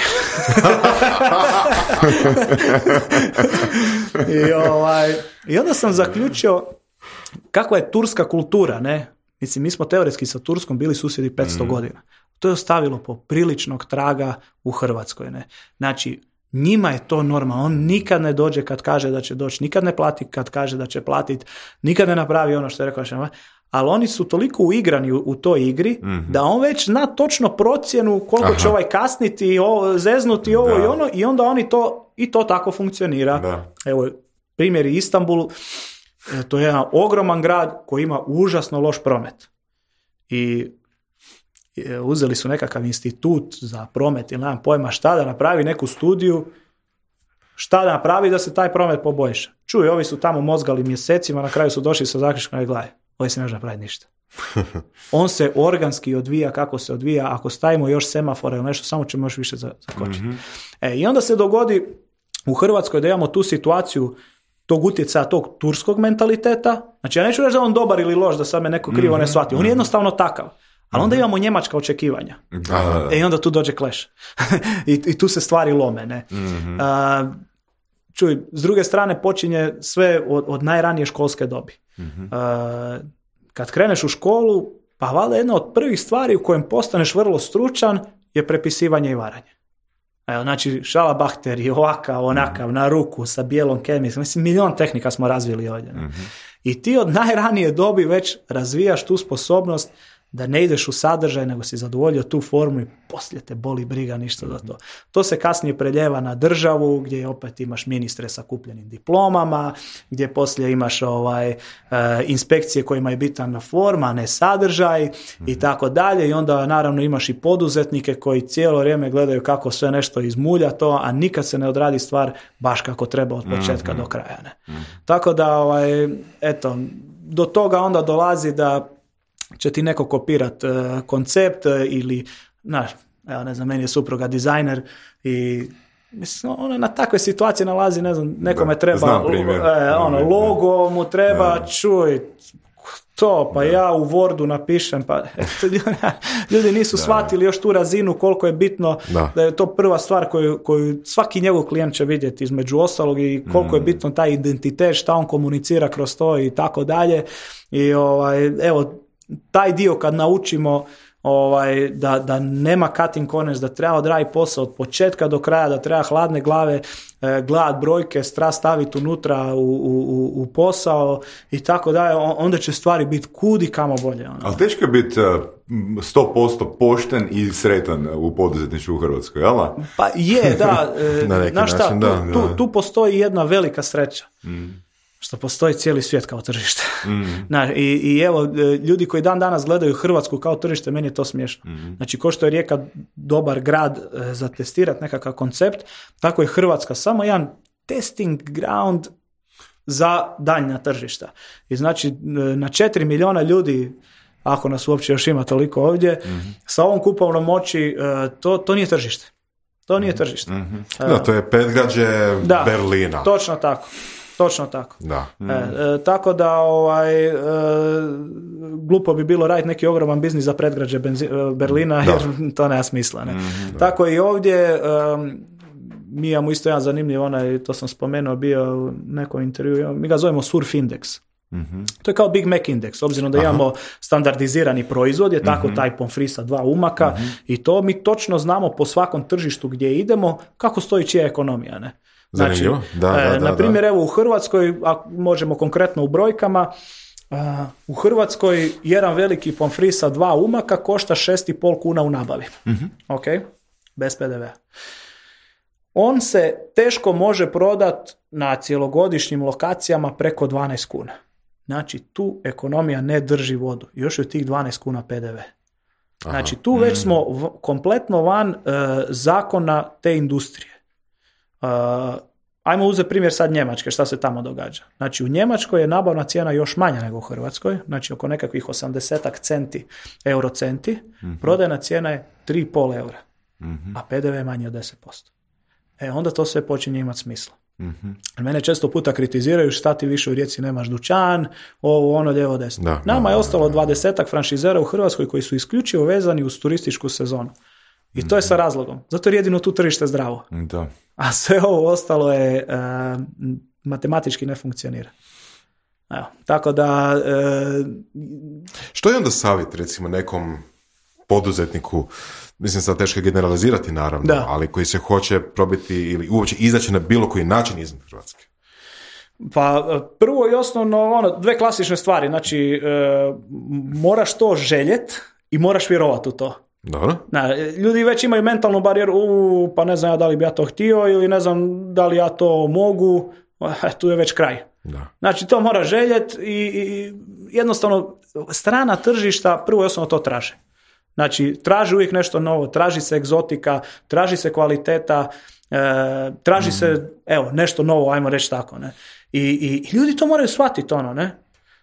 I, ovaj, I onda sam zaključio kakva je turska kultura, ne? Mislim, mi smo teoretski sa Turskom bili susjedi petsto mm. godina. To je ostavilo popriličnog traga u Hrvatskoj, ne? Znači, njima je to normalno. On nikad ne dođe kad kaže da će doći, nikad ne plati kad kaže da će platiti, nikad ne napravi ono što je rekao. Ali oni su toliko uigrani u, u toj igri mm-hmm. da on već zna točno procjenu koliko Aha. će ovaj kasniti, ovo, zeznuti ovo da. i ono, i onda oni to, i to tako funkcionira. Da. Evo, primjer je Istanbul, to je jedan ogroman grad koji ima užasno loš promet. I uzeli su nekakav institut za promet ili nemam pojma šta, da napravi neku studiju šta da napravi da se taj promet poboljša. Čuj, ovi su tamo mozgali mjesecima, na kraju su došli sa zaključkom i gledaj, ovaj se ne može napraviti ništa. On se organski odvija kako se odvija, ako stavimo još semafore ili nešto, samo ćemo još više zakočiti. Mm-hmm. E, I onda se dogodi u Hrvatskoj da imamo tu situaciju tog utjecaja, tog turskog mentaliteta. Znači, ja neću reći da on dobar ili loš, da sad me neko krivo ne shvati. On je jednostavno takav. Ali onda imamo njemačka očekivanja. Da, da, da. E, i onda tu dođe clash. I, I tu se stvari lome. Ne? Mm-hmm. A, čuj, s druge strane počinje sve od, od najranije školske dobi. Mm-hmm. A, kad kreneš u školu, pa valjda jedna od prvih stvari u kojem postaneš vrlo stručan je prepisivanje i varanje. Evo, znači, šalabahteri, ovakav, onakav, mm-hmm. na ruku, sa bijelom kemijom. Mislim, milion tehnika smo razvili ovdje. Mm-hmm. I ti od najranije dobi već razvijaš tu sposobnost da ne ideš u sadržaj, nego si zadovoljio tu formu i poslije te boli briga ništa za to. To se kasnije preljeva na državu, gdje opet imaš ministre sa kupljenim diplomama, gdje poslije imaš ovaj, uh, inspekcije kojima je bitan forma, a ne sadržaj mm-hmm. i tako dalje. I onda naravno imaš i poduzetnike koji cijelo vrijeme gledaju kako sve nešto izmulja to, a nikad se ne odradi stvar baš kako treba od početka mm-hmm. do kraja. Ne? Mm-hmm. Tako da, ovaj, eto, do toga onda dolazi da će ti neko kopirat uh, koncept uh, ili, znaš, evo ne znam, meni je supruga dizajner i mislim, ono na takve situacije nalazi, ne znam, nekome Da, treba, znam primjer. e, ono, Da. logo mu treba, Da. čuj, to, pa ja u Wordu napišem, pa ljudi nisu shvatili još tu razinu koliko je bitno Da. da je to prva stvar koju, koju svaki njegov klijent će vidjeti između ostalog i koliko je bitno taj identitet, šta on komunicira kroz to i tako dalje. I ovaj, evo, taj dio kad naučimo ovaj, da, da nema cutting corners, da treba odraditi posao od početka do kraja, da treba hladne glave, e, gledat brojke, strast staviti unutra u, u, u posao i tako dalje, onda će stvari biti kudi kamo bolje. Ono. Ali teško je biti uh, sto posto pošten i sretan u poduzetništvu u Hrvatskoj, jel? Pa je, da. E, Na neki znaš šta, način, tu, da, tu, da. tu postoji jedna velika sreća. Mm. Što postoji cijeli svijet kao tržište. Mm. Znaš, i, i evo, ljudi koji dan danas gledaju Hrvatsku kao tržište, meni je to smiješno. Mm. Znači, ko što je Rijeka dobar grad e, za testirati nekakav koncept, tako je Hrvatska samo jedan testing ground za daljnja tržišta. I znači, e, na četiri milijuna ljudi, ako nas uopće još ima toliko ovdje, mm. sa ovom kupovnom moći, e, to, to nije tržište. To nije tržište. Mm-hmm. Da, to je predgrađe Da, Berlina. Točno tako. Točno tako. Da. E, e, tako da ovaj, e, glupo bi bilo raditi neki ogroman biznis za predgrađe benzi, e, Berlina, Da. jer to nema smisla. Ne? Mm-hmm. Tako i ovdje, e, mi imamo isto jedan zanimljiv, onaj, to sam spomenuo, bio u nekom intervju, mi ga zovemo surf indeks. Mm-hmm. To je kao Big Mac indeks, obzirom da Aha. imamo standardizirani proizvod, je tako Mhm. taj pomfrit sa dva umaka Mhm. i to mi točno znamo po svakom tržištu gdje idemo kako stoji čija ekonomija, ne? Znači, Zanimljivo. Da, da, e, da, na primjer, da. evo u Hrvatskoj, a možemo konkretno u brojkama, a, u Hrvatskoj jedan veliki pomfrit sa dva umaka košta šest i pol kuna u nabavi. Mhm. Ok? Bez pe de ve. On se teško može prodat na cjelogodišnjim lokacijama preko dvanaest kuna. Znači, tu ekonomija ne drži vodu. Još je tih dvanaest kuna pe de ve. Znači, tu već smo v- kompletno van e, zakona te industrije. Uh, ajmo uzeti primjer sad Njemačke, šta se tamo događa. Znači, u Njemačkoj je nabavna cijena još manja nego u Hrvatskoj, znači oko nekakvih osamdeset centi, eurocenti, mm-hmm. prodajna cijena je tri i pol eura, Mm-hmm. a pe de ve je manji od deset posto. E, onda to sve počinje imati smisla. Mm-hmm. Mene često puta kritiziraju šta ti više u Rijeci nemaš dućan, ovo, ono, lijevo, desno. Da, Nama da, je da, ostalo da. dvadesetak franšizera u Hrvatskoj koji su isključivo vezani uz turističku sezonu. I to je sa razlogom. Zato je jedino tu tržište zdravo. Da. A sve ovo ostalo je e, matematički ne funkcionira. Evo, tako da e, Što je onda savjet, recimo, nekom poduzetniku, mislim sad teško je generalizirati naravno, Da. ali koji se hoće probiti ili uopće izaći na bilo koji način izvan Hrvatske? pa e, prvo i osnovno ono, dve klasične stvari. Znači e, moraš to željet i moraš vjerovati u to. Dobro. Na, ljudi već imaju mentalnu barijeru, u, pa ne znam ja da li bi ja to htio ili ne znam da li ja to mogu, e, tu je već kraj. Da. Znači to mora željet i, i jednostavno strana tržišta prvo i osnovno to traže. Znači traži uvijek nešto novo, traži se egzotika, traži se kvaliteta, e, traži mm. se evo nešto novo, ajmo reći tako. Ne? I, i, i ljudi to moraju shvatiti ono, ne?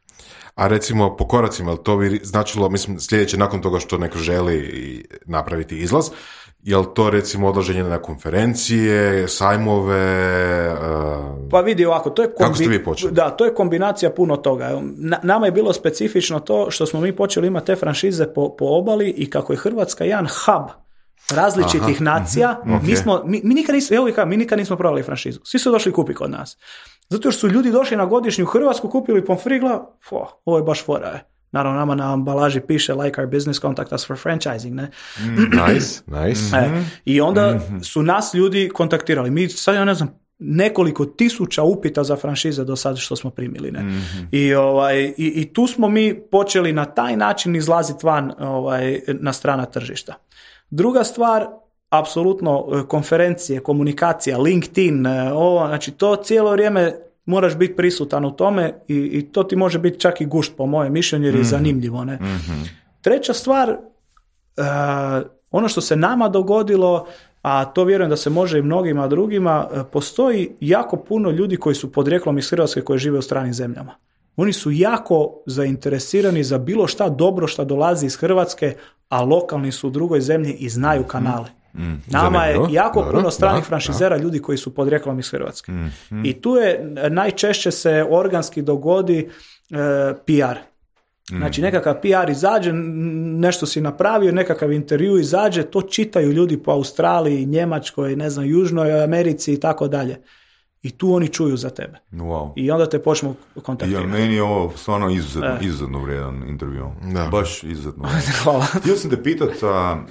A recimo po koracima, jel to bi značilo, mislim, sljedeće nakon toga što neko želi napraviti izlaz, jel to recimo odlaženje na konferencije, sajmove? Uh... Pa vidi ovako, to je, Kako ste vi počeli? Da, to je kombinacija puno toga. Evo, na, nama je bilo specifično to što smo mi počeli imati te franšize po, po obali i kako je Hrvatska jedan hub različitih Aha, nacija, uh-huh, mi, okay. smo, mi, mi, nikad nismo, evo i kažem, mi nikad nismo prodali franšizu. Svi su došli kupiti kod nas. Zato što su ljudi došli na godišnju Hrvatsku, kupili pomfrigla, ovo je baš fora je. Naravno, nama na ambalaži piše like our business, contact us for franchising, ne? Mm, nice, nice. E, I onda su nas ljudi kontaktirali. Mi sad, ja ne znam, nekoliko tisuća upita za franšize do sada što smo primili. Ne? Mm-hmm. I, ovaj, i, i tu smo mi počeli na taj način izlaziti van ovaj, na strana tržišta. Druga stvar, apsolutno konferencije, komunikacija, LinkedIn, ovo, znači to cijelo vrijeme moraš biti prisutan u tome i, i to ti može biti čak i gušt po mojem mišljenju jer je mm-hmm. zanimljivo. Ne? Mm-hmm. Treća stvar, uh, ono što se nama dogodilo, a to vjerujem da se može i mnogima drugima, postoji jako puno ljudi koji su podrijetlom iz Hrvatske koji žive u stranim zemljama. Oni su jako zainteresirani za bilo šta dobro što dolazi iz Hrvatske, a lokalni su u drugoj zemlji i znaju kanale. Mm, Nama je jako dobro, puno stranih da, franšizera, da. ljudi koji su podrijetlom iz Hrvatske. Mm, mm. I tu je najčešće se organski dogodi e, P R. Znači nekakav P R izađe, nešto si napravio, nekakav intervju izađe, to čitaju ljudi po Australiji, Njemačkoj, ne znam, Južnoj Americi i tako dalje. I tu oni čuju za tebe. Wow. I onda te počnu kontaktirati. Ja, meni je ovo stvarno izuzetno, E. izuzetno vrijedan intervju. Da. Baš izuzetno. Hvala. Htio sam te pitat, a, a,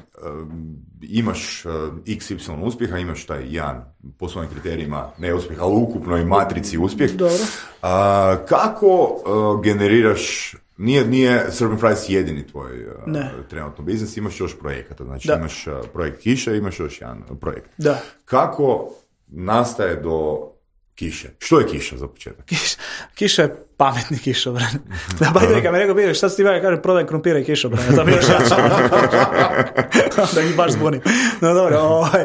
imaš a, iks ipsilon uspjeha, imaš taj jedan po svojim kriterijima neuspjeh, ali ukupnoj matrici uspjeh. Dobro. A, kako a, generiraš, nije, nije Surfing Fries jedini tvoj a, Ne. trenutno biznis, imaš još projekata, znači Da. imaš a, projekt Kiša, imaš još jedan projekt. Da. Kako nastaje do Kiše? Što je Kiša za početak? Kiš, kiša je pametni kišobran. Da, ba kad me rekao, vidiš, šta si ti veli, kaže, prodaj krumpira i kišobran. Ja sam još jača. Da ih baš zbunim. No dobro, ovaj,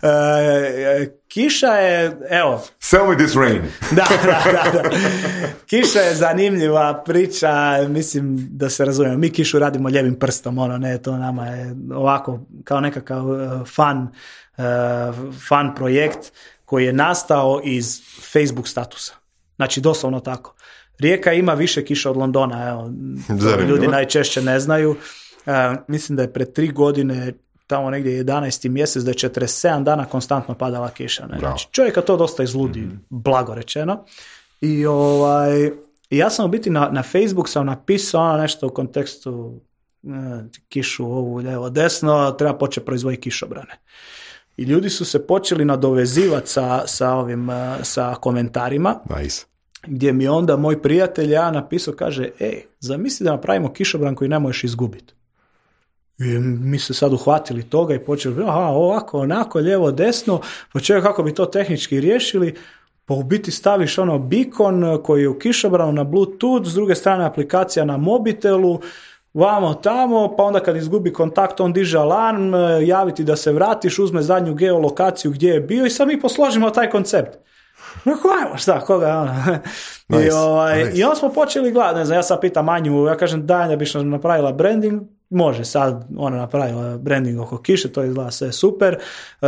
e, Kiša je, evo. Sell me this rain. Da, da, da, da. Kiša je zanimljiva priča, mislim da se razumijemo. Mi Kišu radimo ljevim prstom, ono, ne, to nama je ovako kao nekakav uh, fun, uh, fun projekt koji je nastao iz Facebook statusa. Znači, doslovno tako. Rijeka ima više kiša od Londona, evo, to Zanimljivo. ljudi najčešće ne znaju. Uh, mislim da je pred tri godine, tamo negdje jedanaesti mjesec, da je četrdeset sedam dana konstantno padala kiša. Ne? Znači, čovjeka to dosta izludi, mm-hmm. blago rečeno. I ovaj, ja sam u biti na, na Facebook sam napisao nešto u kontekstu e, kišu ovu lijevo desno, treba početi proizvoditi kišobrane. I ljudi su se počeli nadovezivati sa, sa ovim, sa komentarima, Nice. gdje mi onda moj prijatelj ja napisao, kaže, ej, zamisli da napravimo kišobran koji ne možeš izgubiti. I mi se sad uhvatili toga i počeli, aha, ovako, onako, lijevo, desno, pa čekaj kako bi to tehnički riješili, pa u biti staviš ono beacon koji je u kišobranu na Bluetooth, s druge strane aplikacija na mobitelu, vamo tamo, pa onda kad izgubi kontakt on diže alarm, javiti da se vratiš, uzme zadnju geolokaciju gdje je bio i sad mi posložimo taj koncept. Rekao, ajmo, šta, koga, ono. Nice, I, ovaj, nice. I onda smo počeli gledati, ne znam, ja sad pitam Anju, ja kažem, daj da biš nam napravila branding, može, sad ona napravila branding oko Kiše, to izgleda sve super. Um,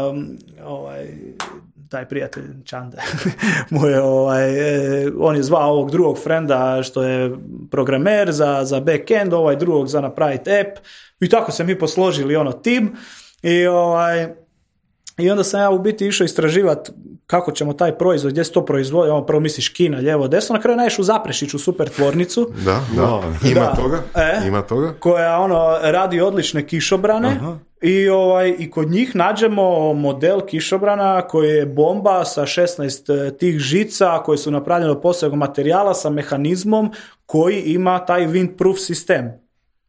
ovaj, taj prijatelj Čande, mu je, ovaj, on je zvao ovog drugog frenda što je programer za, za backend, ovaj drugog za napraviti app i tako se mi posložili ono tim i ovaj, i onda sam ja u biti išao istraživati kako ćemo taj proizvod, gdje se to proizvodi, ono prvo misliš Kina, lijevo, desno, na kraju naiš u Zaprešiću, super tvornicu. Da, da. Ima Da. toga. E. Ima toga. Koja ono radi odlične kišobrane. Aha. I, ovaj, i kod njih nađemo model kišobrana koji je bomba sa šesnaest tih žica koje su napravljene od posebnog materijala sa mehanizmom koji ima taj windproof sistem.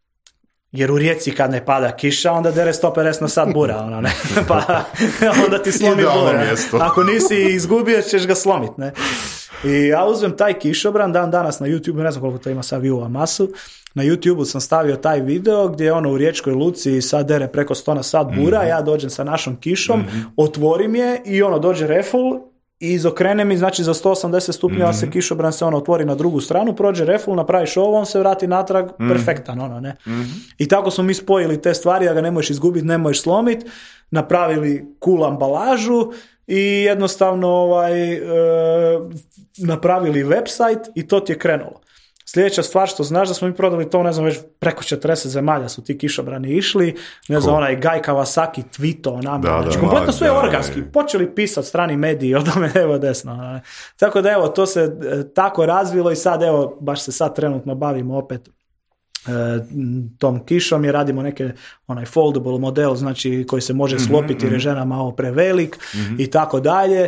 Jer u Rijeci kad ne pada kiša, onda dere sto pedeset na sat bura, ono, ne? Pa onda ti slomi Idealno bura. mjesto. Ako nisi izgubio, ćeš ga slomit, ne? I ja uzmem taj kišobran, dan danas na YouTube, ne znam koliko to ima sad view-a masu, na YouTube sam stavio taj video gdje je ono u Riječkoj luci sad dere preko sto na sat bura, mm-hmm. ja dođem sa našom kišom, mm-hmm. otvorim je i ono dođe reful i izokrenem i znači za sto osamdeset stupnjeva mm-hmm. se kišobran se ono otvori na drugu stranu, prođe reful, napraviš ovo, on se vrati natrag, mm-hmm. perfektan ono, ne. Mm-hmm. I tako smo mi spojili te stvari da ga ne možeš izgubiti, ne možeš slomiti, napravili cool ambalažu i jednostavno ovaj, e, napravili website i to ti je krenulo. Sljedeća stvar što znaš da smo mi prodali to, ne znam, već preko četrdeset zemalja su ti kišobrani išli, ne znam, cool. Onaj Guy Kawasaki tweeto nama, da, znači da, kompletno da, sve da, organski, da. počeli pisati strani mediji o tome evo desno. Ne? Tako da evo, to se e, tako razvilo i sad evo, baš se sad trenutno bavimo opet E, tom kišom i radimo neke onaj foldable model, znači koji se može slopiti mm-hmm. jer je žena malo prevelik mm-hmm. i tako dalje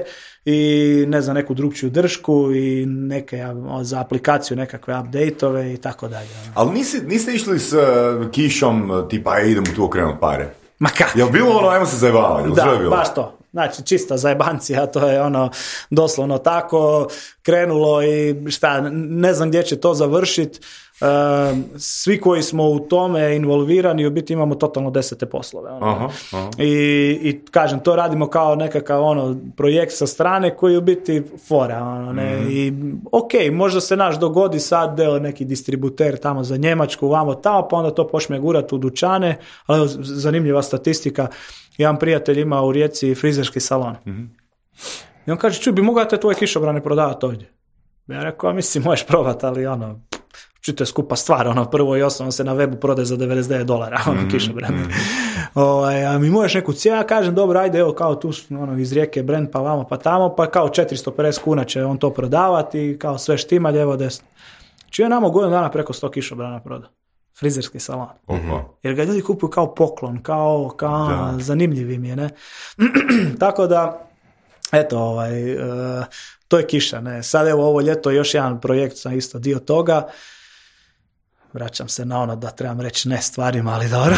i ne znam, neku drugčiju držku i neke za aplikaciju nekakve update-ove i tako dalje. Ali nisi, niste išli s uh, kišom tipa aj idemo tu okrenut pare? Ma kako? Jel bilo ono, ajmo se zajebavati? Da, baš to. Znači, čista zajebancija, to je ono doslovno tako. krenulo i šta, ne znam gdje će to završiti. Uh, svi koji smo u tome involvirani u biti imamo totalno desete poslove. Ono. Aha, aha. I, I kažem, to radimo kao nekakav ono, projekt sa strane koji je u biti fora. Ono, ne? Mm. I ok, možda se naš dogodi sad deo neki distributer tamo za Njemačku, vamo tamo, pa onda to počne gurati u dućane, ali zanimljiva statistika. Jedan prijatelj ima u Rijeci frizerski salon. Mm-hmm. I on kaže, čuj, bi mogao te tvoje kišobrane prodavati ovdje? Ja rekao, mislim, možeš probati, ali ono, čuj, to je skupa stvar, ono, prvo i osnovno se na webu prodaje za devedeset devet dolara, ono, mm-hmm. kišobrane. Mm-hmm. O, a mi možeš neku cijenu, ja kažem, dobro, ajde, evo, kao tu, ono, iz Rijeke brand, pa vamo, pa tamo, pa kao četiristo pedeset kuna će on to prodavati, kao sve štima, lijevo, desno. Čuj, nama godinu dana preko sto kišobrana proda. Frizerski salon. Uh-huh. Jer ga ljudi kupuju kao poklon, kao, kao da. Zanimljivi mi je, ne? Tako da, eto, ovaj, uh, to je kiša, ne? Sad evo ovo ljeto još jedan projekt, sam isto dio toga. Vraćam se na ono da trebam reći ne stvarima, ali dobro.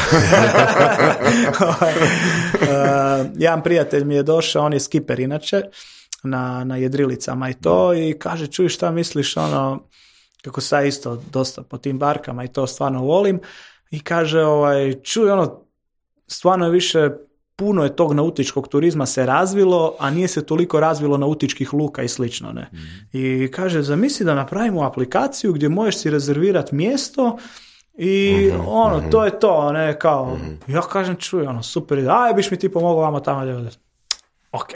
uh, jedan prijatelj mi je došao, on je skiper inače, na, na jedrilicama i to, i kaže, čuj, šta misliš, ono, kako sad isto dosta po tim barkama i to stvarno volim, i kaže, ovaj, čuj, ono, stvarno je više, puno je tog nautičkog turizma se razvilo, a nije se toliko razvilo nautičkih luka i slično, ne. Mm-hmm. I kaže, zamisli da napravimo aplikaciju gdje možeš si rezervirati mjesto i mm-hmm. ono, mm-hmm. to je to, ne, kao, mm-hmm. ja kažem, čuj, ono, super, aj, biš mi ti pomogao vama tamo, ok.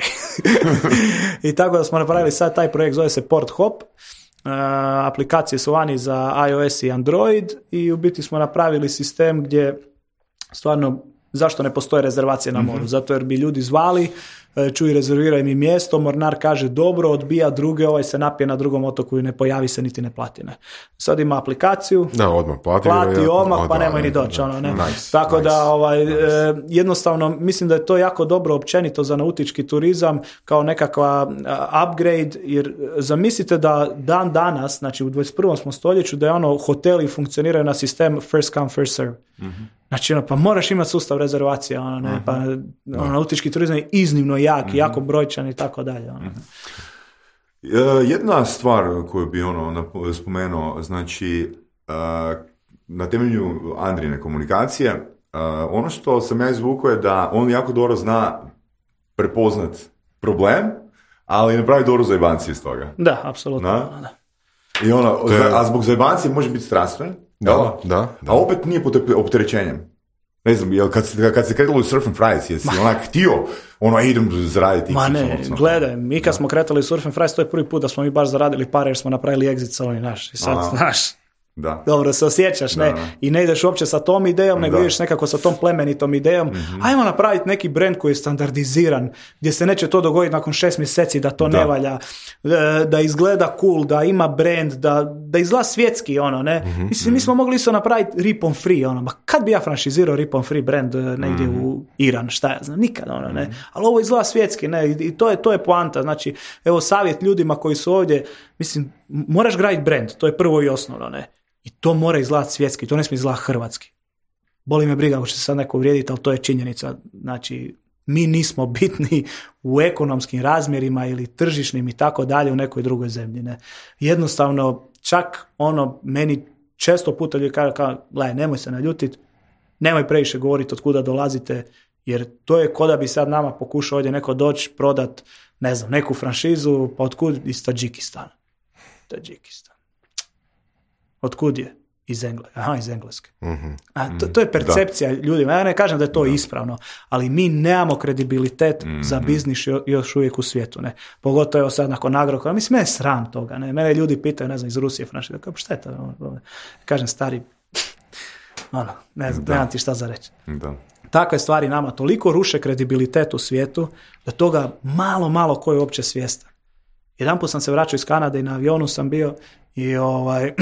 I tako da smo napravili sad taj projekt, zove se Port Hop. Uh, aplikacije su vani za iOS i Android i u biti smo napravili sistem gdje stvarno, zašto ne postoje rezervacije na moru? Mm-hmm. Zato jer bi ljudi zvali, čuj, rezerviraj mi mjesto, mornar kaže dobro, odbija druge, ovaj se napije na drugom otoku i ne pojavi se niti ne plati. Ne. Sad ima aplikaciju, da, odmah plati, plati odmah, pa nemoj ni doći. Ono, ne. Nice, Tako nice, da ovaj, nice. eh, jednostavno mislim da je to jako dobro općenito za nautički turizam kao nekakva uh, upgrade, jer zamislite da dan danas, znači u dvadeset prvom smo stoljeću, da je ono, hoteli funkcioniraju na sistem first come, first serve. Mm-hmm. Znači, ono, pa moraš imati sustav rezervacija, ono, ne, pa ono, nautički turizam je iznimno jak, mm-hmm. jako brojčan i tako dalje. Ono. Mm-hmm. Jedna stvar koju bi ono spomenuo, znači, na temelju Andrine komunikacije, ono što sam ja izvukao je da on jako dobro zna prepoznat problem, ali ne pravi dobro zajebancije iz toga. Da, apsolutno. Da? Da. I ono, je... a zbog zajebancije može biti strastven, da, da, da. A opet nije pod opterećenjem. Ne znam, jel kad se, kad se kretalo u Surf and Fries, jesi Ma. onak htio, ono, idem zaraditi. Ma ne, gledaj, mi kad da. smo kretali u Surf and Fries, to je prvi put da smo mi baš zaradili pare jer smo napravili exit sa ovim naš. I sad, Aha. znaš, da. dobro se osjećaš, da, ne? Da. I ne ideš uopće sa tom idejom, nego da. ideš nekako sa tom plemenitom idejom. Mm-hmm. Ajmo napraviti neki brand koji je standardiziran, gdje se neće to dogoditi nakon šest mjeseci da to da. ne valja, da izgleda cool, da ima brand, da, da izgleda svjetski, ono, ne? Mm-hmm. Mislim, mi smo mogli isto napraviti Rip on Free, ono, ma kad bi ja franšizirao Rip on Free brand negdje mm-hmm. u Iran, šta ja znam, nikad, ono, ne? Mm-hmm. Ali ovo izgleda svjetski, ne? I to je, to je poanta, znači, evo savjet ljudima koji su ovdje, mislim, moraš graditi brand, to je prvo i osnovno, ne? I to mora izgledati svjetski, to ne smije izgledati hrvatski. Boli me briga ako će se sad neko uvrijediti, ali to je činjenica. Znači, mi nismo bitni u ekonomskim razmjerima ili tržišnim i tako dalje u nekoj drugoj zemlji. Ne? Jednostavno, čak ono, meni često puta ljudi kažu, gledaj, nemoj se naljutiti, nemoj previše govoriti od kuda dolazite, jer to je ko da bi sad nama pokušao ovdje neko doći, prodat, ne znam, neku franšizu, pa od kud? Iz Tadžikistana. Tadžikistan. Otkud je? Iz Engleske. Aha, iz Engleske. Mm-hmm. A to, to je percepcija da. ljudima. Ja ne kažem da je to da. ispravno, ali mi nemamo kredibilitet mm-hmm. za biznis još uvijek u svijetu. Ne? Pogotovo sad nakon Agrokora. Mislim, mene je sram toga. Ne? Mene ljudi pitaju, ne znam, iz Rusije, franšiza. Kao, šta je to? Kažem, stari, ono, ne znam, nemam ti šta za reći. Da. Takve stvari nama toliko ruše kredibilitet u svijetu, da toga malo, malo ko je uopće svjestan. Jedanput sam se vraćao iz Kanade i na avionu sam bio i ovaj...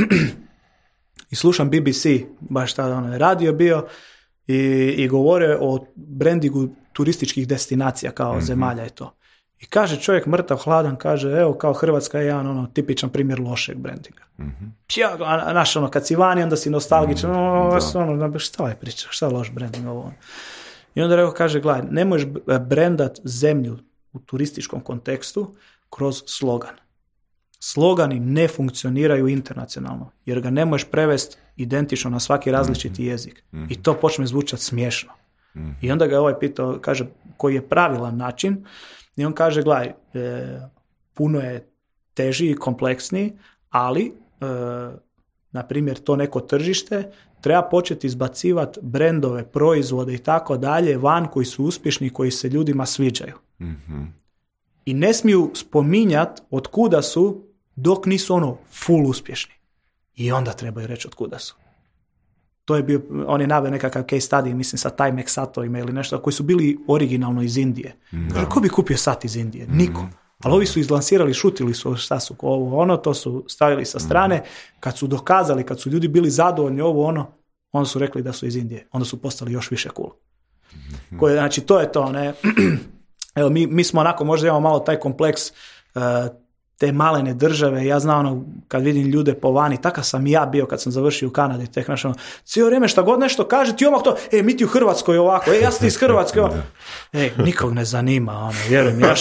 I slušam B B C, baš tada ono je radio bio i, i govore o brandingu turističkih destinacija kao mm-hmm. zemalja i to. I kaže čovjek mrtav hladan, kaže evo kao Hrvatska je jedan ono tipičan primjer lošeg brandinga. Mm-hmm. Ja, a, naš ono kad si vani onda si nostalgičan, mm-hmm. ono, ono, šta je priča, šta je loš branding ovo? I onda rekao, kaže gledaj, ne možeš brandat zemlju u turističkom kontekstu kroz slogan. slogani ne funkcioniraju internacionalno, jer ga ne možeš prevesti identično na svaki različiti jezik. I to počne zvučati smiješno. I onda ga ovaj pitao, kaže, koji je pravilan način, i on kaže, gledaj, e, puno je teži i kompleksniji, ali, e, na primjer, to neko tržište treba početi izbacivati brendove, proizvode i tako dalje van koji su uspješni, koji se ljudima sviđaju. Mm-hmm. I ne smiju spominjati od kuda su dok nisu ono full uspješni. I onda trebaju reći od kuda su. To je bio, on je naveo nekakav case study, mislim sa Timex satovima ili nešto, koji su bili originalno iz Indije. Mm-hmm. Kaže, ko bi kupio sat iz Indije? Niko. Mm-hmm. Ali ovi su izlansirali, šutili su šta su ovo ono, to su stavili sa strane. Mm-hmm. Kad su dokazali, kad su ljudi bili zadovoljni ovo ono, onda su rekli da su iz Indije. Onda su postali još više cool. Mm-hmm. Koje, znači, to je to, ne... Evo, mi, mi smo onako, možda imamo malo taj kompleks uh, te malene države. Ja znam, ono, kad vidim ljude po vani, takav sam i ja bio kad sam završio u Kanadi, tek znaš, ono, cijelo vrijeme šta god nešto kaže, ti odmah to, e, mi ti u Hrvatskoj ovako, e, ja sam ti iz Hrvatske, ono. E, nikog ne zanima, ono, vjerujem, ja što,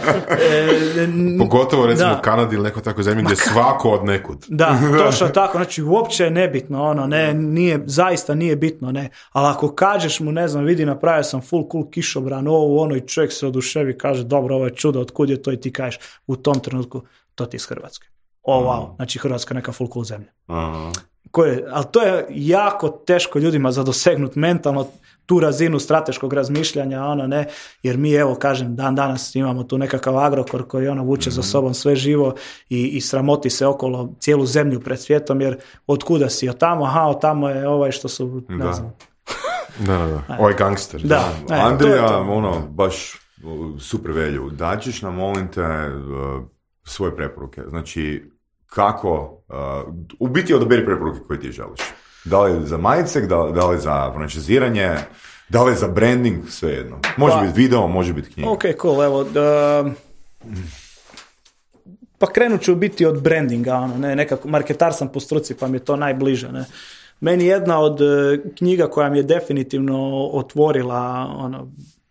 e, pogotovo, recimo, da. u Kanadi ili neko tako zemlji gdje svako od nekud. Da, točno tako, znači, uopće je nebitno, ono, ne, nije, zaista nije bitno, ne, ali ako kažeš mu, ne znam, vidi, napravio sam full cool kišobran, ovo, ono, i čovjek se oduševi, kaže, dobro, ovo je čudo, otkud je to, i ti kažeš u tom trenutku, to ti iz Hrvatske. O, oh, wow, znači Hrvatska je neka full cool zemlja. Uh-huh. Koje, ali to je jako teško ljudima za dosegnuti mentalno tu razinu strateškog razmišljanja, ono ne, jer mi, evo, kažem, dan danas imamo tu nekakav Agrokor koji ono vuče uh-huh. za sobom sve živo i, i sramoti se okolo cijelu zemlju pred svijetom, jer od kuda si, od tamo, aha, od tamo je ovaj što su, ne da. znam. Da, da, da. Ovaj gangster. Da. Da. Andrija, to to. ono, baš super velju. Daćeš nam, molim te, uh, svoje preporuke. Znači, kako, uh, u biti odaberi preporuke koje ti želiš. Da li za majice, da, da li za franšiziranje, da li za branding, svejedno. Može pa, biti video, može biti knjiga. Ok, cool, evo, da, pa krenut ću biti od brandinga, ono, ne, nekako, marketar sam po struci, pa mi je to najbliže, ne. Meni jedna od uh, knjiga koja mi je definitivno otvorila, ono,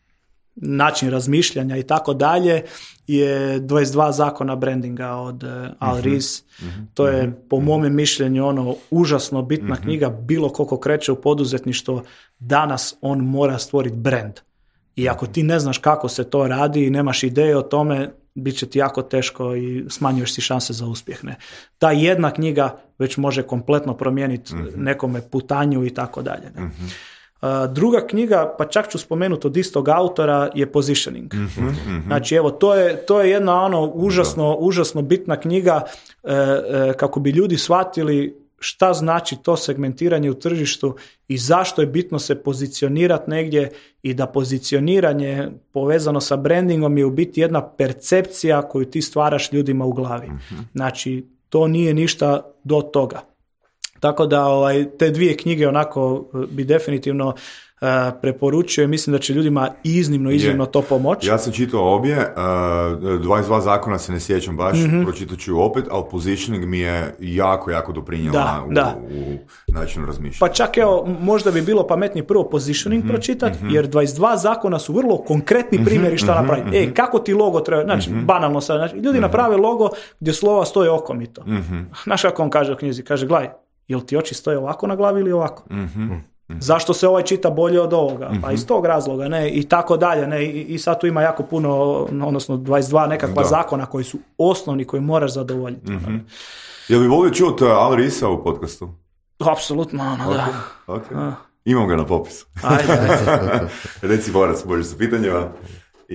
način razmišljanja i tako dalje je dvadeset dva zakona brandinga od uh, Al Ries. Mm-hmm. To je mm-hmm. po mome mišljenju ono užasno bitna mm-hmm. knjiga, bilo koliko kreće u poduzetništvo, danas on mora stvoriti brand. I ako ti ne znaš kako se to radi i nemaš ideje o tome, bit će ti jako teško i smanjuješ si šanse za uspjeh. Ne? Ta jedna knjiga već može kompletno promijeniti mm-hmm. nekome putanju i tako dalje. Ne? Mm-hmm. Uh, druga knjiga, pa čak ću spomenuti od istog autora, je Positioning. Mm-hmm, mm-hmm. Znači, evo, to je, to je jedna ono užasno, užasno bitna knjiga uh, uh, kako bi ljudi shvatili šta znači to segmentiranje u tržištu i zašto je bitno se pozicionirati negdje i da pozicioniranje povezano sa brandingom je u biti jedna percepcija koju ti stvaraš ljudima u glavi. Mm-hmm. Znači, to nije ništa do toga. Tako da ovaj, te dvije knjige onako bi definitivno uh, preporučio i mislim da će ljudima iznimno, iznimno je. to pomoći. Ja sam čitao obje, uh, dvadeset dva zakona se ne sjećam baš, mm-hmm. pročitat ću opet, ali Positioning mi je jako, jako doprinjela da, u, da. u načinu razmišljanja. Pa čak evo, možda bi bilo pametnije prvo Positioning mm-hmm. pročitati, mm-hmm. jer dvadeset dva zakona su vrlo konkretni primjeri šta mm-hmm. napraviti. Mm-hmm. E, kako ti logo treba, znači, mm-hmm. banalno sad, znači, ljudi mm-hmm. naprave logo gdje slova stoje okomito. Mm-hmm. Znaš kako on kaže u knjizi, kaže, gledaj, jel ti oči stoje ovako na glavi ili ovako? Mm-hmm. Mm-hmm. Zašto se ovaj čita bolje od ovoga? Mm-hmm. Pa iz tog razloga, ne, i tako dalje, ne, i, i sad tu ima jako puno, odnosno dvadeset dva nekakva da. zakona koji su osnovni, koji moraš zadovoljiti. Mm-hmm. Jel bi volio čuti Al Riesa u podcastu? Apsolutno, ono, okay. da. Okay. Uh. Imam ga na popisu. Ajde, ajde. Reci, Borac, možeš sa pitanjima. I...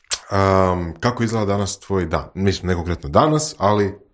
Um, kako izgleda danas tvoj dan? Mislim, ne konkretno danas, ali...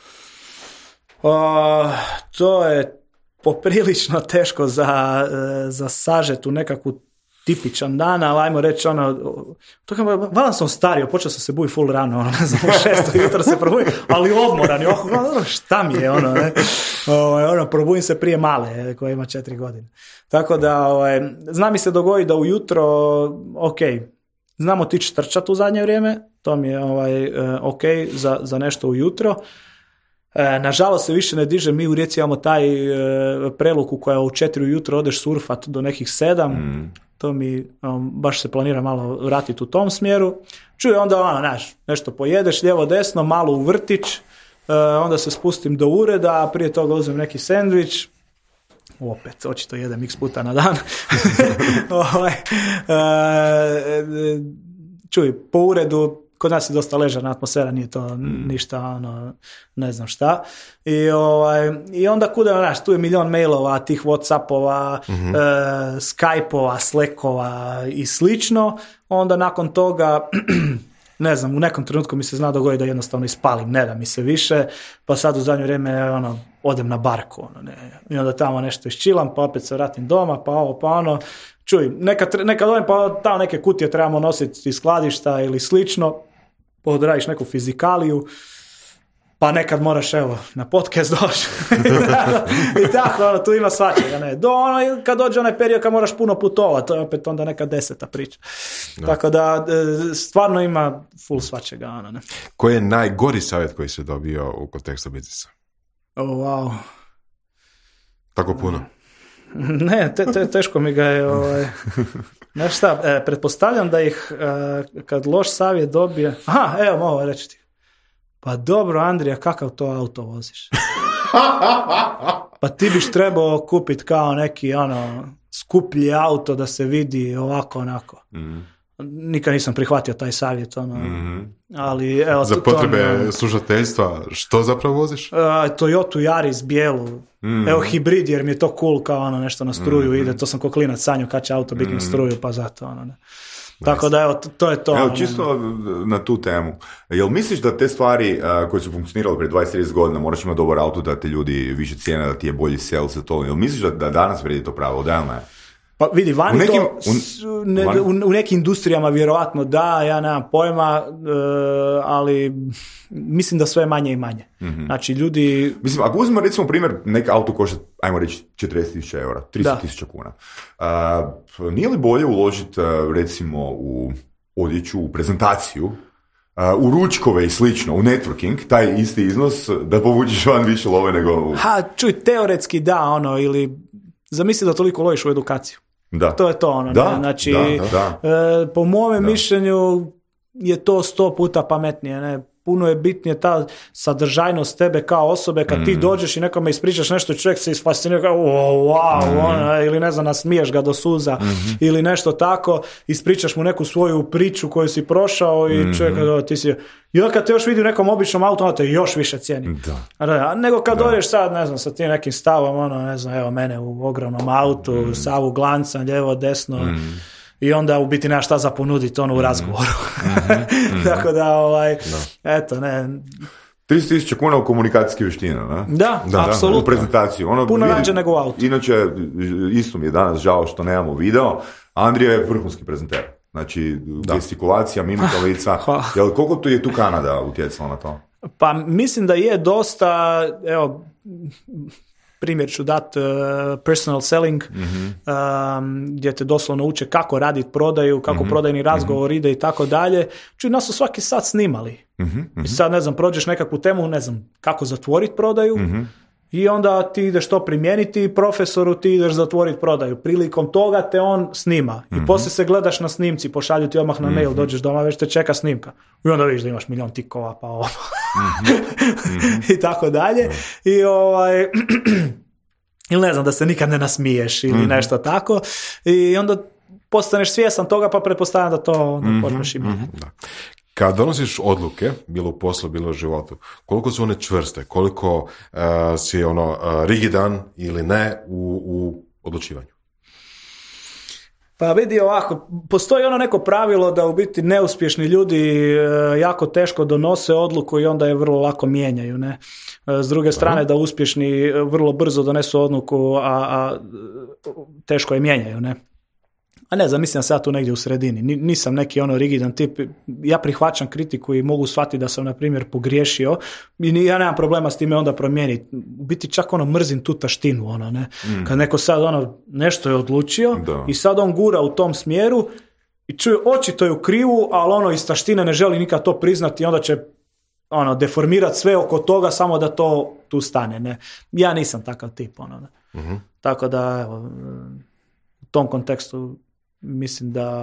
Uh, to je poprilično teško za, za sažet u nekakvu tipičan dan, ali ajmo reći ono, to kao, valjda sam stario, počeo sam se buji full rano, ono, ne znam, u šesto jutra se probudim, ali odmoran, i oh, ono, šta mi je, ono, ne, o, ono, probudim se prije male, koja ima četiri godine. Tako da, o, zna mi se dogoditi da ujutro, ok, znam otići trčati u zadnje vrijeme, to mi je ovaj, ok za, za nešto ujutro. E, nažalost se više ne diže, mi u Rijeci imamo taj e, preluku koja u četiri ujutro odeš surfat do nekih sedam, mm. to mi um, baš se planira malo vratiti u tom smjeru. Čuje onda ono, znaš, nešto pojedeš lijevo desno, malo u vrtić, onda se spustim do ureda, a prije toga uzmem neki sendvič, opet, očito jedem x puta na dan. ovaj, uh, čuj, po uredu, kod nas je dosta ležerna atmosfera, nije to ništa, ono, ne znam šta. I, ovaj, i onda kuda, znaš, tu je milion mailova, tih Whatsappova, mm-hmm. e, Skypeova, Slackova i slično. Onda nakon toga, ne znam, u nekom trenutku mi se zna dogoditi da jednostavno ispalim, ne da mi se više, pa sad u zadnje vrijeme, ono, odem na barku, ono, ne. I onda tamo nešto iščilam, pa opet se vratim doma, pa ovo, pa ono. Čuj, nekad, nekad ovim pa tamo neke kutije trebamo nositi iz skladišta ili slično, pa odradiš neku fizikaliju, pa nekad moraš, evo, na podcast doći. I tako, ono, tu ima svačega, ne. Do, ono, kad dođe onaj period kad moraš puno putovati, to je opet onda neka deseta priča. Da. Tako da, stvarno ima full svačega, ono, ne. Koji je najgori savjet koji si dobio u kontekstu biznisa? Oh, wow. Tako puno. Ne, te, te, teško mi ga je, ovaj, znaš šta, e, pretpostavljam da ih, e, kad loš savjet dobije, aha, evo, mogu reći ti, pa dobro, Andrija, kakav to auto voziš? Pa ti biš trebao kupiti kao neki, ono, skuplji auto da se vidi ovako, onako. Mm. Nikad nisam prihvatio taj savjet, ono, mm-hmm. ali, evo, za potrebe to, slušateljstva, što zapravo voziš? Uh, Toyota Yaris bijelu, mm-hmm. evo hibrid, jer mi je to cool, kao ono nešto na struju mm-hmm. ide, to sam ko klinac sanju kad će auto biti mm-hmm. na struju, pa zato, ono, ne. Nice. Tako da, evo, to, to je to. Evo, ono, čisto ne. Na tu temu, jel misliš da te stvari uh, koje su funkcionirale prije dvadeset trideset godina, moraš imati dobar auto da te ljudi više cijene, da ti je bolji sales, to, jel misliš da, da danas vredi to pravo, da li ne? Pa vidi, vani nekim, to, u, ne, vani? U, u nekim industrijama vjerojatno da, ja nemam pojma, uh, ali mislim da sve manje i manje. Mm-hmm. Znači, ljudi... Mislim, ako uzmemo recimo primjer, nek auto košta, ajmo reći, četrdeset tisuća eura, trideset tisuća kuna. Uh, nije li bolje uložiti, uh, recimo, u odjeću, u prezentaciju, Uh, u ručkove i slično, u networking, taj isti iznos, da povučiš van više love nego... U... Ha, čuj, teoretski da, ono, ili zamisli da toliko loviš u edukaciju. Da. To je to, ono, da, ne? Znači, da, da. E, po mome da. mišljenju je to sto puta pametnije, ne? Puno je bitnije ta sadržajnost tebe kao osobe, kad mm. ti dođeš i nekome ispričaš nešto, čovjek se isfascinira kao wow, mm. ona, ili ne znam, nasmiješ ga do suza, mm-hmm. ili nešto tako, ispričaš mu neku svoju priču koju si prošao i mm-hmm. čovjek, ti si, i onda kad te još vidi u nekom običnom autu, onda te još više cijeni. Da. A nego kad da. dođeš sad, ne znam, sa tim nekim stavom, ono, ne znam, evo mene u ogromnom autu, mm. Savu glancan, lijevo, desno, mm. i onda u biti nema šta za ponuditi ono u razgovoru. Mm-hmm, mm-hmm. Tako da, ovaj, da. eto, ne... trideset tisuća kuna u komunikacijske vještine, ne? Da, da, apsolutno. U prezentaciju. Ono, puno rađe nego u autu. Inače, isto mi je danas žao što nemamo video. Andrija je vrhunski prezenter. Znači, da. gestikulacija, mimika lica. Jel, koliko tu je tu Kanada utjecala na to? Pa mislim da je dosta, evo... Primjer ću dat uh, personal selling, mm-hmm. um, gdje te doslovno uče kako raditi prodaju, kako mm-hmm. prodajni razgovor mm-hmm. ide i tako dalje. Čuj, nas su svaki sat snimali. Mm-hmm. I sad, ne znam, prođeš nekakvu temu, ne znam, kako zatvoriti prodaju mm-hmm. i onda ti ideš to primijeniti i profesoru ti ideš zatvoriti prodaju. Prilikom toga te on snima. Mm-hmm. I poslije se gledaš na snimci, pošalju ti odmah na mail, mm-hmm. dođeš doma, već te čeka snimka. I onda vidiš da imaš milion tikova, pa ovo. Mm-hmm. I tako dalje. I ovaj... ili ne znam, da se nikad ne nasmiješ ili mm-hmm. nešto tako. I onda postaneš svjestan toga, pa pretpostavljam da to onda mm-hmm. počneš imati. Mm-hmm. Kad donosiš odluke, bilo u poslu, bilo u životu, koliko su one čvrste, koliko uh, si ono uh, rigidan ili ne u, u odlučivanju? Pa vidi ovako, postoji ono neko pravilo da u biti neuspješni ljudi e, jako teško donose odluku i onda je vrlo lako mijenjaju, ne? E, s druge strane Aha. da uspješni vrlo brzo donesu odluku, a, a teško je mijenjaju, ne? A ne znam, mislim da sam ja tu negdje u sredini. Nisam neki ono rigidan tip. Ja prihvaćam kritiku i mogu shvatiti da sam, na primjer, pogriješio i ja nemam problema s time onda promijeniti. U biti čak ono mrzim tu taštinu, ono, ne. Mm. Kad neko sad ono nešto je odlučio da. I sad on gura u tom smjeru i čuje, očito je u krivu, ali ono iz taštine ne želi nikad to priznati i onda će ono deformirati sve oko toga samo da to tu stane, ne. Ja nisam takav tip, ono, ne. Mm-hmm. Tako da, evo, u tom kontekstu mislim da, da.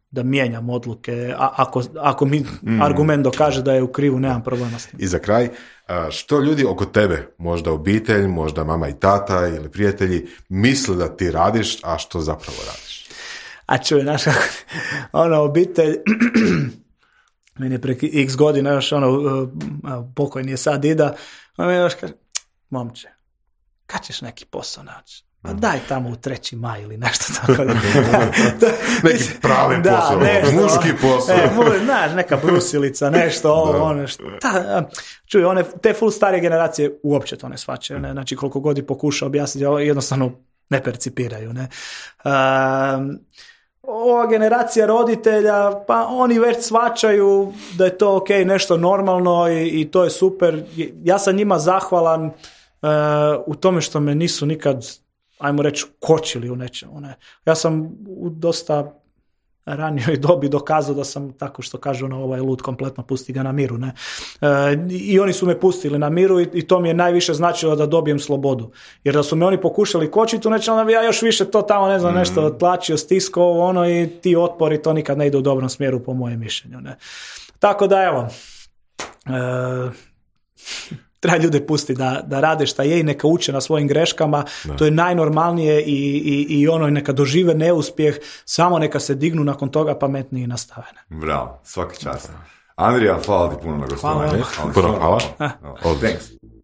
da mijenjam odluke, a, ako, ako mi mm. argument dokaže da je u krivu, nemam problema s tim. I za kraj, što ljudi oko tebe, možda obitelj, možda mama i tata ili prijatelji, misle da ti radiš, a što zapravo radiš? A čuj, znaš kako, ono, obitelj, meni je prek x godina još ono, uh, pokojni je sad Ida, on mi još kaže, momče, kad ćeš neki posao naći? Pa daj tamo u treći maj ili nešto tako. Da, neki pravi da, posao, nešto, muški posao. E, znaš, neka brusilica, nešto, ovo, ono, što. Ta, čuj, one, te full starije generacije uopće to ne shvaćaju, ne? Znači koliko god i pokuša objasniti, jednostavno ne percipiraju, ne. Um, ova generacija roditelja, pa oni već shvaćaju da je to ok, nešto normalno i, i to je super. Ja sam njima zahvalan uh, u tome što me nisu nikad, ajmo reći, kočili u nečemu. Ne. Ja sam u dosta ranijoj dobi dokazao da sam, tako što kaže ono, ovaj lud, kompletno pusti ga na miru. Ne. E, I oni su me pustili na miru i, i to mi je najviše značilo da dobijem slobodu. Jer da su me oni pokušali kočiti u nečemu, onda bi ja još više to tamo, ne znam, nešto otlačio, stiskao, ono, i ti otpori, to nikad ne ide u dobrom smjeru po mojem mišljenju. Ne. Tako da, evo, e, treba ljude pustiti da, da rade šta je i neka uče na svojim greškama, da. To je najnormalnije i, i, i ono, neka dožive neuspjeh, samo neka se dignu nakon toga pametniji i nastave. Bravo, svaki čast. Andrija, hvala ti puno na gostovanju. Puno hvala. Thanks.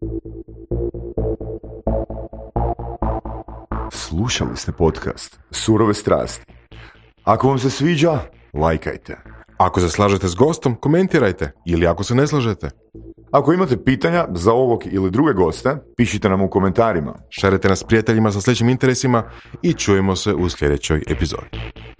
Slušali ste podcast Surove strasti. Ako vam se sviđa, lajkajte. Ako se slažete s gostom, komentirajte. Ili ako se ne slažete. Ako imate pitanja za ovog ili druge goste, pišite nam u komentarima. Šerite nas s prijateljima sa sličnim interesima i čujemo se u sljedećoj epizodi.